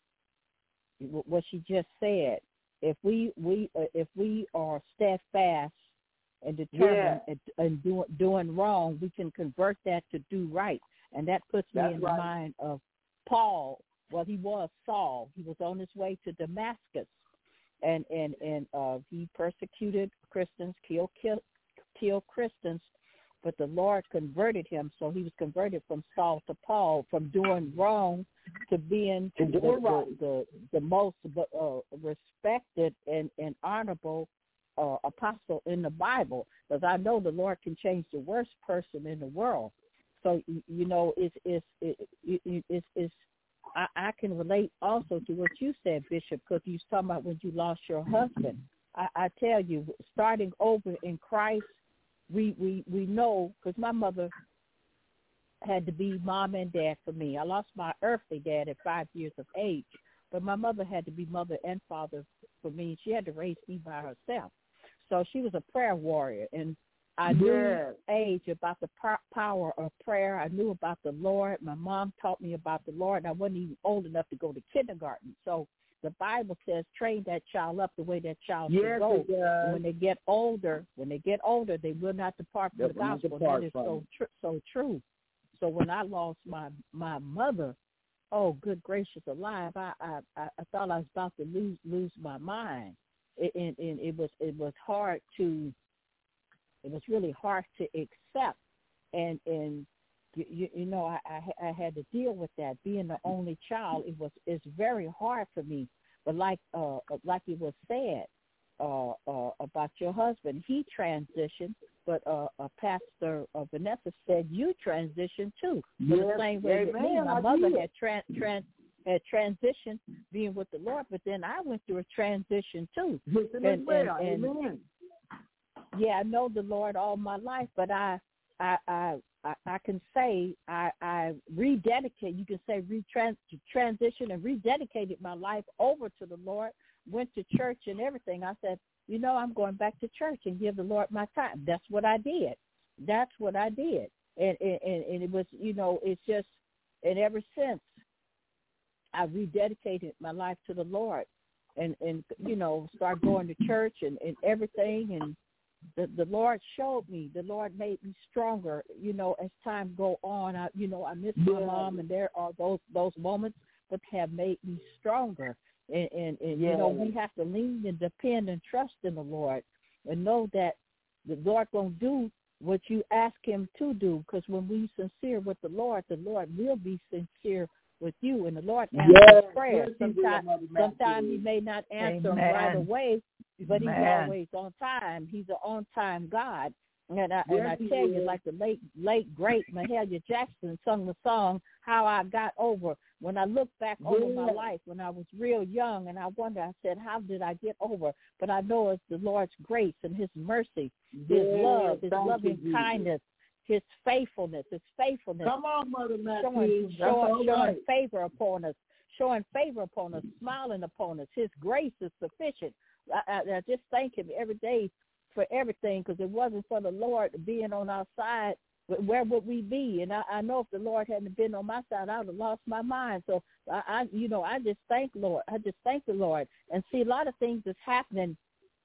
what she just said. If we we uh, if we are steadfast and determined yeah. and, and do, doing wrong, we can convert that to do right, and that puts me That's in right. the mind of Paul. Well, he was Saul. He was on his way to Damascus, and and and uh, he persecuted Christians, killed killed killed Christians. But the Lord converted him, so he was converted from Saul to Paul, from doing wrong to being to the, do right. the, the, the most uh, respected and, and honorable uh, apostle in the Bible. Because I know the Lord can change the worst person in the world. So, you know, it's, it's, it's, it's, it's I, I can relate also to what you said, Bishop, because you was talking about when you lost your husband. I, I tell you, starting over in Christ, We, we we know, because my mother had to be mom and dad for me. I lost my earthly dad at five years of age, but my mother had to be mother and father for me. She had to raise me by herself. So she was a prayer warrior, and I knew Yes. age about the power of prayer. I knew about the Lord. My mom taught me about the Lord, and I wasn't even old enough to go to kindergarten. So the Bible says, train that child up the way that child Yes, should go. it does. And when they get older, when they get older, they will not depart from They the will not gospel. depart That is from so it. tr- so true. So when I lost my my mother, oh, good gracious alive, I I, I thought I was about to lose lose my mind. It, and, and it was it was hard to, it was really hard to accept. And and you, you know I, I I had to deal with that. Being the only child, it was it's very hard for me. But like uh like it was said uh, uh about your husband, he transitioned. But uh, uh Pastor uh, Vanessa said you transitioned too. So Yes. the same way with me, Amen. my I mother did. had trans trans had transitioned being with the Lord, but then I went through a transition too. Listen And, as well. and, and Amen. yeah, I know the Lord all my life, but I I I, I, I can say I, I rededicate, you can say retrans transition and rededicated my life over to the Lord, went to church and everything. I said, you know, I'm going back to church and give the Lord my time. That's what I did. That's what I did. And and, and it was, you know, it's just, and ever since I rededicated my life to the Lord and, and you know, start going to church and, and everything. And the, the Lord showed me, the Lord made me stronger, you know, as time go on. I, you know, I miss my Yeah. mom, and there are those those moments, but have made me stronger. And, and, and Yeah. you know, we have to lean and depend and trust in the Lord and know that the Lord going to do what you ask him to do, because when we sincere with the Lord, the Lord will be sincere with you, and the Lord answers Yes. prayer. Yes, he will, Sometimes, Mother Matthew. sometimes he may not answer them Amen. right away, but he's Amen. always on time. He's an on-time God. And I, Yes, and I he tell you, will. like the late, late, great Mahalia Jackson sung the song, How I Got Over. When I look back over my Yeah. life, when I was real young, and I wonder, I said, how did I get over? But I know it's the Lord's grace and his mercy, his Yes, love, his thank you, loving Jesus. kindness, his faithfulness, his faithfulness. Come on, Mother Matthew. Showing, That's showing, all showing right. favor upon us, showing favor upon us, smiling upon us. His grace is sufficient. I, I, I just thank him every day for everything, because it wasn't for the Lord being on our side, where would we be? And I, I know if the Lord hadn't been on my side, I would have lost my mind. So, I, I, you know, I just thank Lord. I just thank the Lord. And see, a lot of things is happening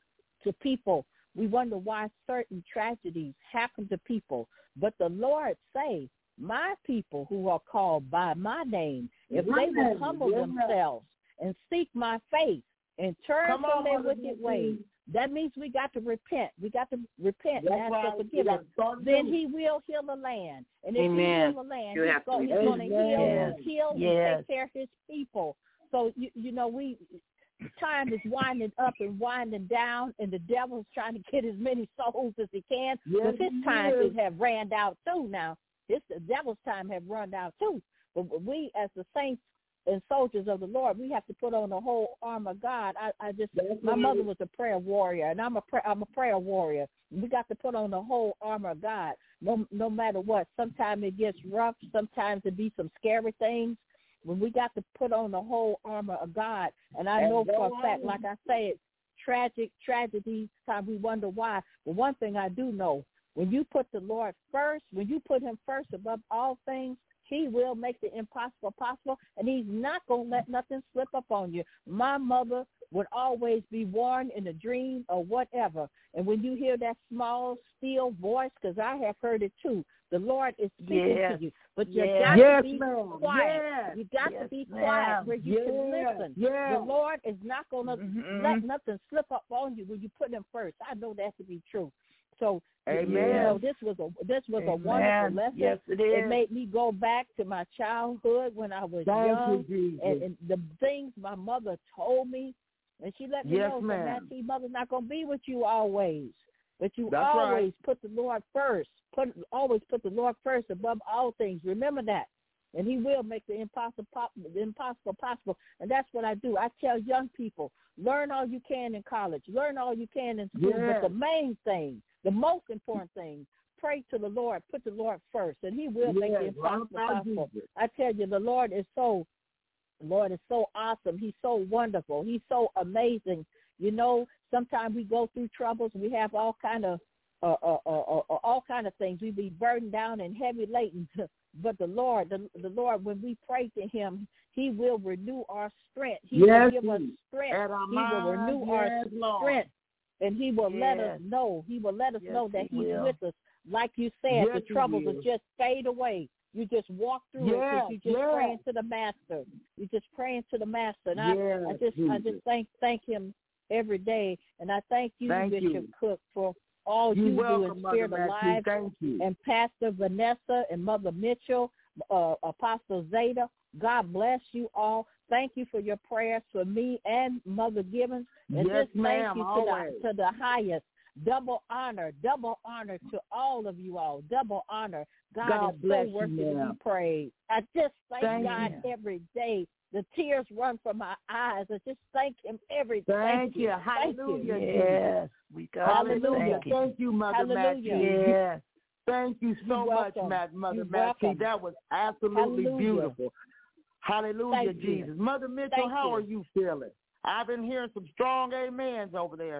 to people. We wonder why certain tragedies happen to people. But the Lord say, my people who are called by my name, if they will humble themselves and seek my face and turn Come from on, their Mother wicked Missy. ways, that means we got to repent. We got to repent That's and ask right. for forgiveness. We got to Then do. he will heal the land. And if Amen. he heal the land, You he's, have to go, he's repent. going to heal, Amen. heal Yes. and take care of his people. So, you, you know, we time is winding up and winding down, and the devil's trying to get as many souls as he can. Yes, Because his he time is. is have ran out too now. This the devil's time have run out too. But we, as the saints and soldiers of the Lord, we have to put on the whole armor of God. I, I just, That's my right. mother was a prayer warrior, and I'm a pray, I'm a prayer warrior. We got to put on the whole armor of God, no no matter what. Sometimes it gets rough. Sometimes it be some scary things. When we got to put on the whole armor of God, and I And know go for a fact, on. like I said, tragic tragedies. Time we wonder why. But one thing I do know: when you put the Lord first, when you put Him first above all things, He will make the impossible possible, and He's not going to let nothing slip up on you. My mother would always be warned in a dream or whatever. And when you hear that small, still voice, because I have heard it too, the Lord is speaking Yes. to you. But you Yes. got Yes, to be ma'am. quiet. Yes. You got Yes, to be ma'am. quiet where you can Yes. listen. Yes. The Lord is not going to Mhm. let nothing slip up on you when you put Him first. I know that to be true. So, Amen. you know, this was a this was a Amen. wonderful lesson. Yes, it It is. made me go back to my childhood when I was Thank young, you, Jesus. and, and the things my mother told me, and she let me Yes, know ma'am. that Matthew, mother's not going to be with you always, but you That's always right. put the Lord first. Put always put the Lord first above all things. Remember that, and He will make the impossible the impossible possible. And that's what I do. I tell young people, learn all you can in college, learn all you can in school, Yes. but the main thing, the most important thing, pray to the Lord, put the Lord first, and He will make the Yes. impossible Right about possible. Jesus. I tell you, the Lord is so, the Lord is so awesome. He's so wonderful. He's so amazing. You know, sometimes we go through troubles. We have all kind of, uh, uh, uh, uh, uh, all kind of things. We be burdened down and heavy laden. But the Lord, the, the Lord, when we pray to Him, He will renew our strength. He Yes, will give us He- strength. At our He will mind, renew yes, our Lord. strength. And He will let us Yes. know. He will let us Yes, know that He He's will. with us. Like you said, Yes, the He troubles will. will just fade away. You just walk through it Yes, because you just yes. praying to the Master. You just praying to the Master. And I, Yes, I just, I Jesus. just thank, thank Him every day. And I thank you, Thank Bishop you. Cook, for all You're you do welcome, in Mother Spirit Matthew. Alive, Thank you. and Pastor Vanessa and Mother Mitchell, uh, Apostle Zeta. God bless you all. Thank you for your prayers for me and Mother Gibbons. And Yes, just ma'am, thank you to always. the, to the highest. Double honor, double honor to all of you all. Double honor. God, God is bless so you, worthy to ma'am. be praised. I just thank, Thank God you. every day. The tears run from my eyes. I just thank Him every day. Thank you. Thank Hallelujah. you. Yes. We got to Hallelujah. thank you. Thank you, Mother Hallelujah. Matthew. Yes. Thank you so You're much, welcome. Matt, Mother You're Matthew. welcome. That was absolutely Hallelujah. beautiful. Hallelujah, Thank you. Jesus. Mother Mitchell, Thank how you. are you feeling? I've been hearing some strong amens over there.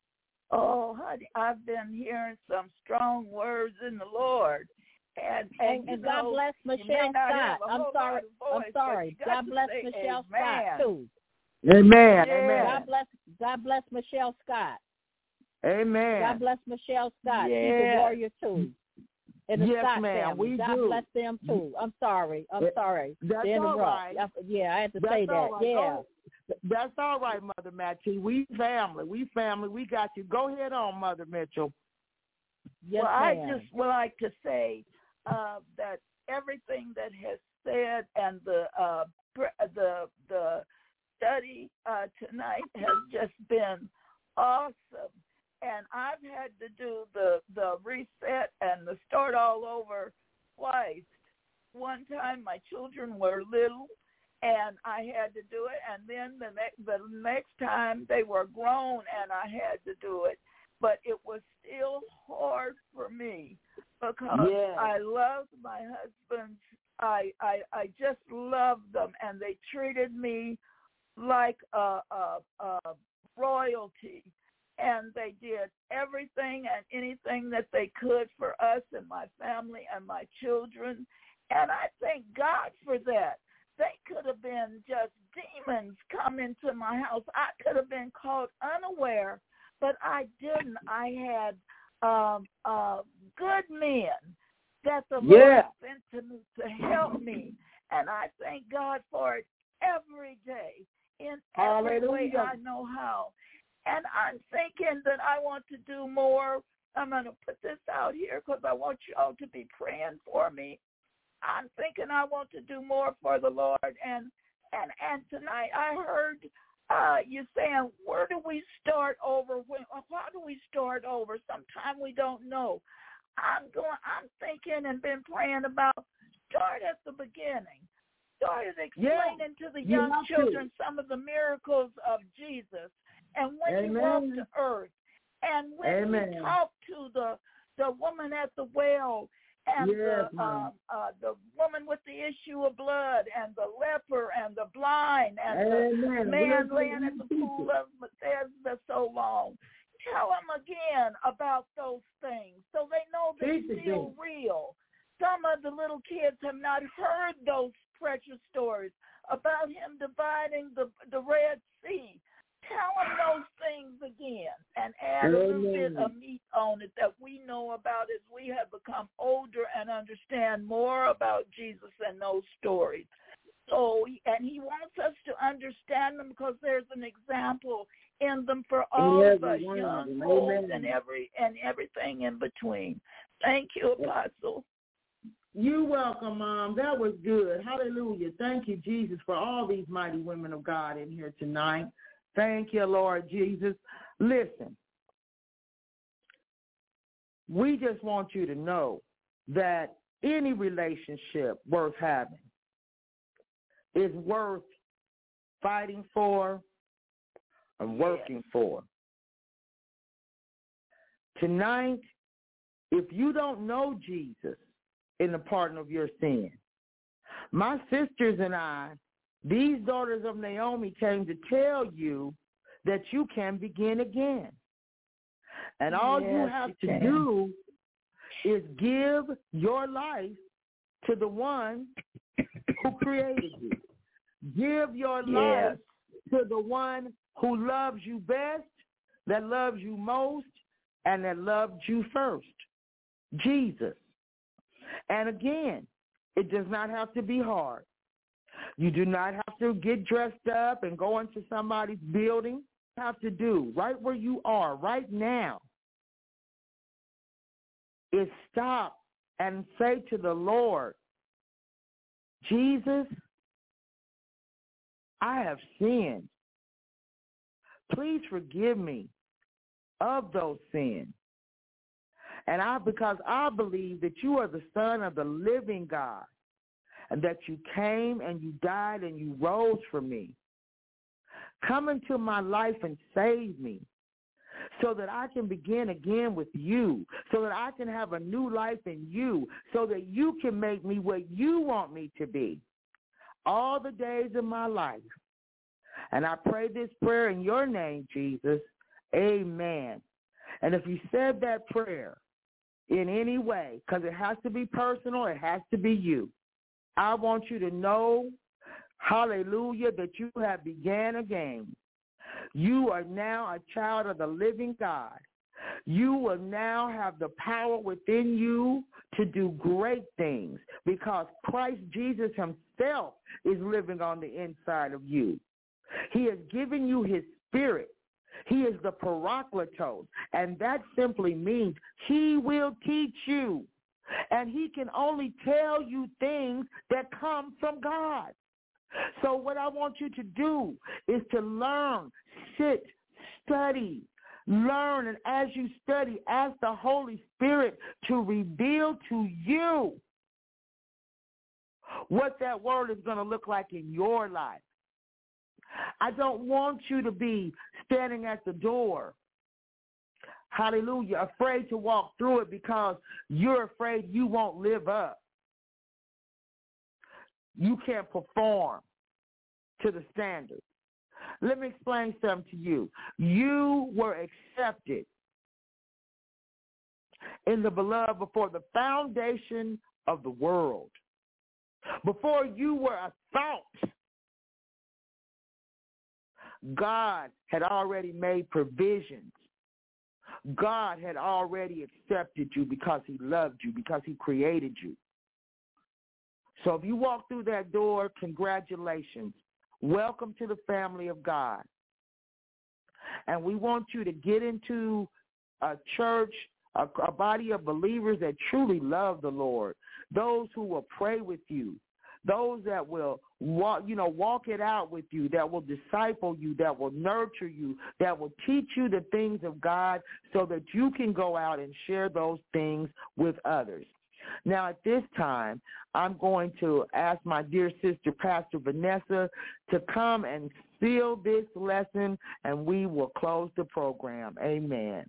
Oh, honey, I've been hearing some strong words in the Lord. And, and, And, you and God know, bless you may Michelle not Scott. have a I'm whole sorry. lot of voice, I'm but sorry. you got God to bless say Michelle amen. Scott too. Amen. Yeah. Amen. God bless. God bless Michelle Scott. Amen. God bless Michelle Scott. She's a Yes. warrior too. And the Yes, Scott ma'am, family. we God do. bless them too. I'm sorry. I'm It- sorry. That's to interrupt. all right. I- Yeah, I had to That's say that. all right. Yeah. Go- That's all right, Mother Matthew. We family. We family. We got you. Go ahead on, Mother Mitchell. Yes, well, I ma'am. just would like to say uh, that everything that has said and the uh, pr- the the study uh, tonight has just been awesome. And I've had to do the the reset and the start all over twice. One time my children were little, and I had to do it, and then the next the next time they were grown, and I had to do it. But it was still hard for me because Yes. I loved my husbands. I, I I just loved them, and they treated me like a, a, a royalty. and they did everything and anything that they could for us and my family and my children. And I thank God for that. They could have been just demons come into my house. I could have been caught unaware, but I didn't. I had um, uh, good men that the Yeah. Lord sent to me to help me. And I thank God for it every day, in every way Hallelujah. I know how. And I'm thinking that I want to do more. I'm going to put this out here because I want you all to be praying for me. I'm thinking I want to do more for the Lord. And and, and tonight I heard uh, you saying, where do we start over? When, how do we start over? Sometimes we don't know. I'm going. I'm thinking and been praying about start at the beginning. Started explaining Yeah, to the you young have to. children some of the miracles of Jesus and when he walked Amen. the earth and when Amen. he talked to the the woman at the well and Yes, the uh, uh, the woman with the issue of blood and the leper and the blind and Amen. the man We'll laying at the teach pool it. of Bethesda so long. Tell them again about those things so they know they're Teach it, still then. real. Some of the little kids have not heard those precious stories about him dividing the the Red Sea. Tell them those things again and add a little bit Amen. of meat on it that we know about as we have become older and understand more about Jesus and those stories. So, and he wants us to understand them because there's an example in them for all In of us, every one of young, them. old, Amen. and every and everything in between. Thank you, Apostle. You're welcome, Mom. That was good. Hallelujah. Thank you, Jesus, for all these mighty women of God in here tonight. Thank you, Lord Jesus. Listen, we just want you to know that any relationship worth having is worth fighting for and working for. Tonight, if you don't know Jesus in the pardon of your sin, my sisters and I, these daughters of Naomi, came to tell you that you can begin again. And all you Yes, have you to can. do is give your life to the one who created you. Give your Yes. life to the one who loves you best, that loves you most, and that loved you first, Jesus. And again, it does not have to be hard. You do not have to get dressed up and go into somebody's building. You have to do right where you are right now is stop and say to the Lord, Jesus, I have sinned. Please forgive me of those sins. And I, because I believe that you are the Son of the living God, and that you came and you died and you rose for me. Come into my life and save me so that I can begin again with you, so that I can have a new life in you, so that you can make me what you want me to be all the days of my life. And I pray this prayer in your name, Jesus. Amen. And if you said that prayer in any way, because it has to be personal, it has to be you, I want you to know, hallelujah, that you have began again. You are now a child of the living God. You will now have the power within you to do great things because Christ Jesus himself is living on the inside of you. He has given you his spirit. He is the Parakletos, and that simply means he will teach you. And he can only tell you things that come from God. So what I want you to do is to learn, sit, study, learn, and as you study, ask the Holy Spirit to reveal to you what that word is going to look like in your life. I don't want you to be standing at the door, hallelujah, afraid to walk through it because you're afraid you won't live up. You can't perform to the standard. Let me explain something to you. You were accepted in the beloved before the foundation of the world. Before you were a thought, God had already made provisions. God had already accepted you because he loved you, because he created you. So if you walk through that door, congratulations. Welcome to the family of God. And we want you to get into a church, a, a body of believers that truly love the Lord, those who will pray with you, those that will walk, you know, walk it out with you, that will disciple you, that will nurture you, that will teach you the things of God so that you can go out and share those things with others. Now, at this time, I'm going to ask my dear sister, Pastor Vanessa, to come and seal this lesson, and we will close the program. Amen.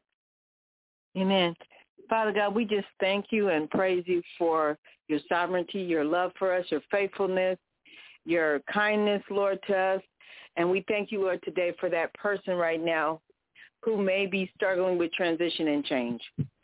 Amen. Father God, we just thank you and praise you for your sovereignty, your love for us, your faithfulness, your kindness, Lord, to us. And we thank you, Lord, today for that person right now who may be struggling with transition and change.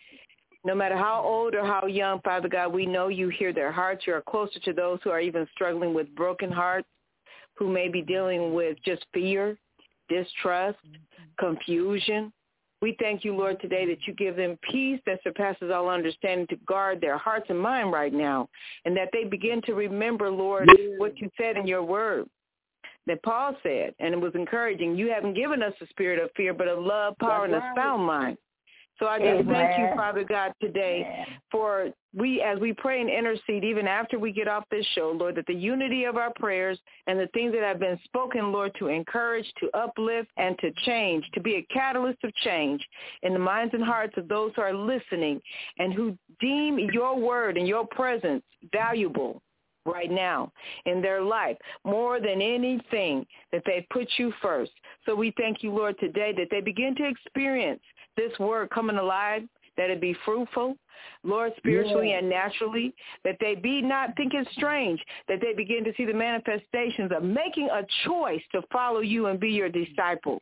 No matter how old or how young, Father God, we know you hear their hearts. You are closer to those who are even struggling with broken hearts, who may be dealing with just fear, distrust, confusion. We thank you, Lord, today that you give them peace that surpasses all understanding to guard their hearts and mind right now, and that they begin to remember, Lord, what you said in your word, that Paul said, and it was encouraging. You haven't given us a spirit of fear, but of love, power, and a sound mind. So I just thank you, Father God, today for we, as we pray and intercede, even after we get off this show, Lord, that the unity of our prayers and the things that have been spoken, Lord, to encourage, to uplift, and to change, to be a catalyst of change in the minds and hearts of those who are listening and who deem your word and your presence valuable right now in their life, more than anything, that they put you first. So we thank you, Lord, today that they begin to experience this word coming alive, that it be fruitful, Lord, spiritually yeah. and naturally, that they be not thinking strange, that they begin to see the manifestations of making a choice to follow you and be your disciple.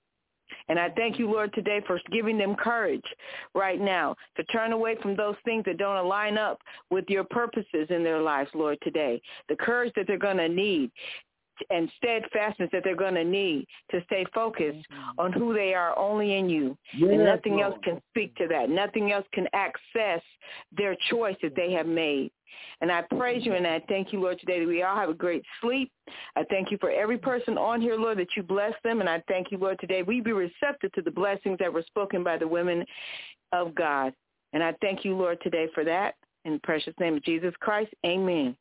And I thank you, Lord, today for giving them courage right now to turn away from those things that don't align up with your purposes in their lives, Lord, today. The courage that they're going to need and steadfastness that they're going to need to stay focused mm-hmm. on who they are only in you. Yes, and nothing Lord. else can speak to that. Nothing else can access their choice that they have made. And I praise you and I thank you, Lord, today that we all have a great sleep. I thank you for every person on here, Lord, that you bless them. And I thank you, Lord, today we be receptive to the blessings that were spoken by the women of God. And I thank you, Lord, today for that. In the precious name of Jesus Christ, amen.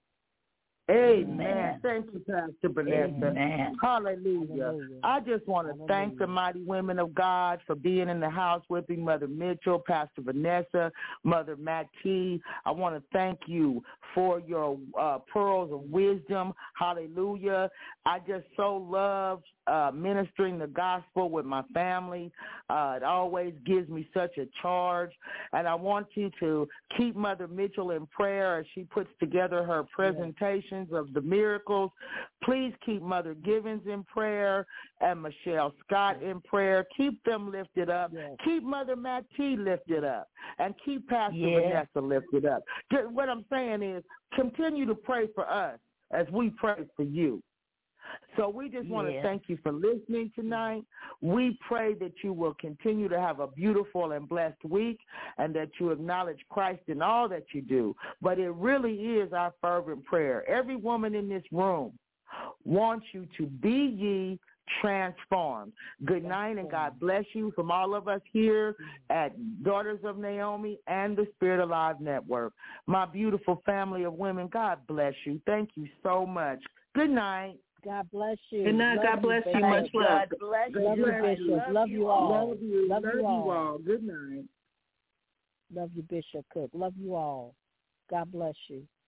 Amen. Amen. Thank you, Pastor Vanessa. Amen. Hallelujah. Hallelujah. I just want to Hallelujah. thank the mighty women of God for being in the house with me, Mother Mitchell, Pastor Vanessa, Mother Matt T. I want to thank you for your uh, pearls of wisdom. Hallelujah. I just so love uh, ministering the gospel with my family. Uh, it always gives me such a charge. And I want you to keep Mother Mitchell in prayer as she puts together her presentation yeah. of the miracles. Please keep Mother Givens in prayer and Michelle Scott in prayer. Keep them lifted up. Yes. Keep Mother Matt T lifted up. And keep Pastor yes. Vanessa lifted up. What I'm saying is continue to pray for us as we pray for you. So we just want yeah. to thank you for listening tonight. We pray that you will continue to have a beautiful and blessed week and that you acknowledge Christ in all that you do. But it really is our fervent prayer. Every woman in this room wants you to be ye transformed. Good night and God bless you from all of us here at Daughters of Naomi and the Spirit Alive Network. My beautiful family of women, God bless you. Thank you so much. Good night. God bless you. Good night. Love God bless you. you. Much love. God bless you. Love you, Bishop. Love you all. Love you. Love you all. Good night. Love you, Bishop Cook. Love you all. God bless you.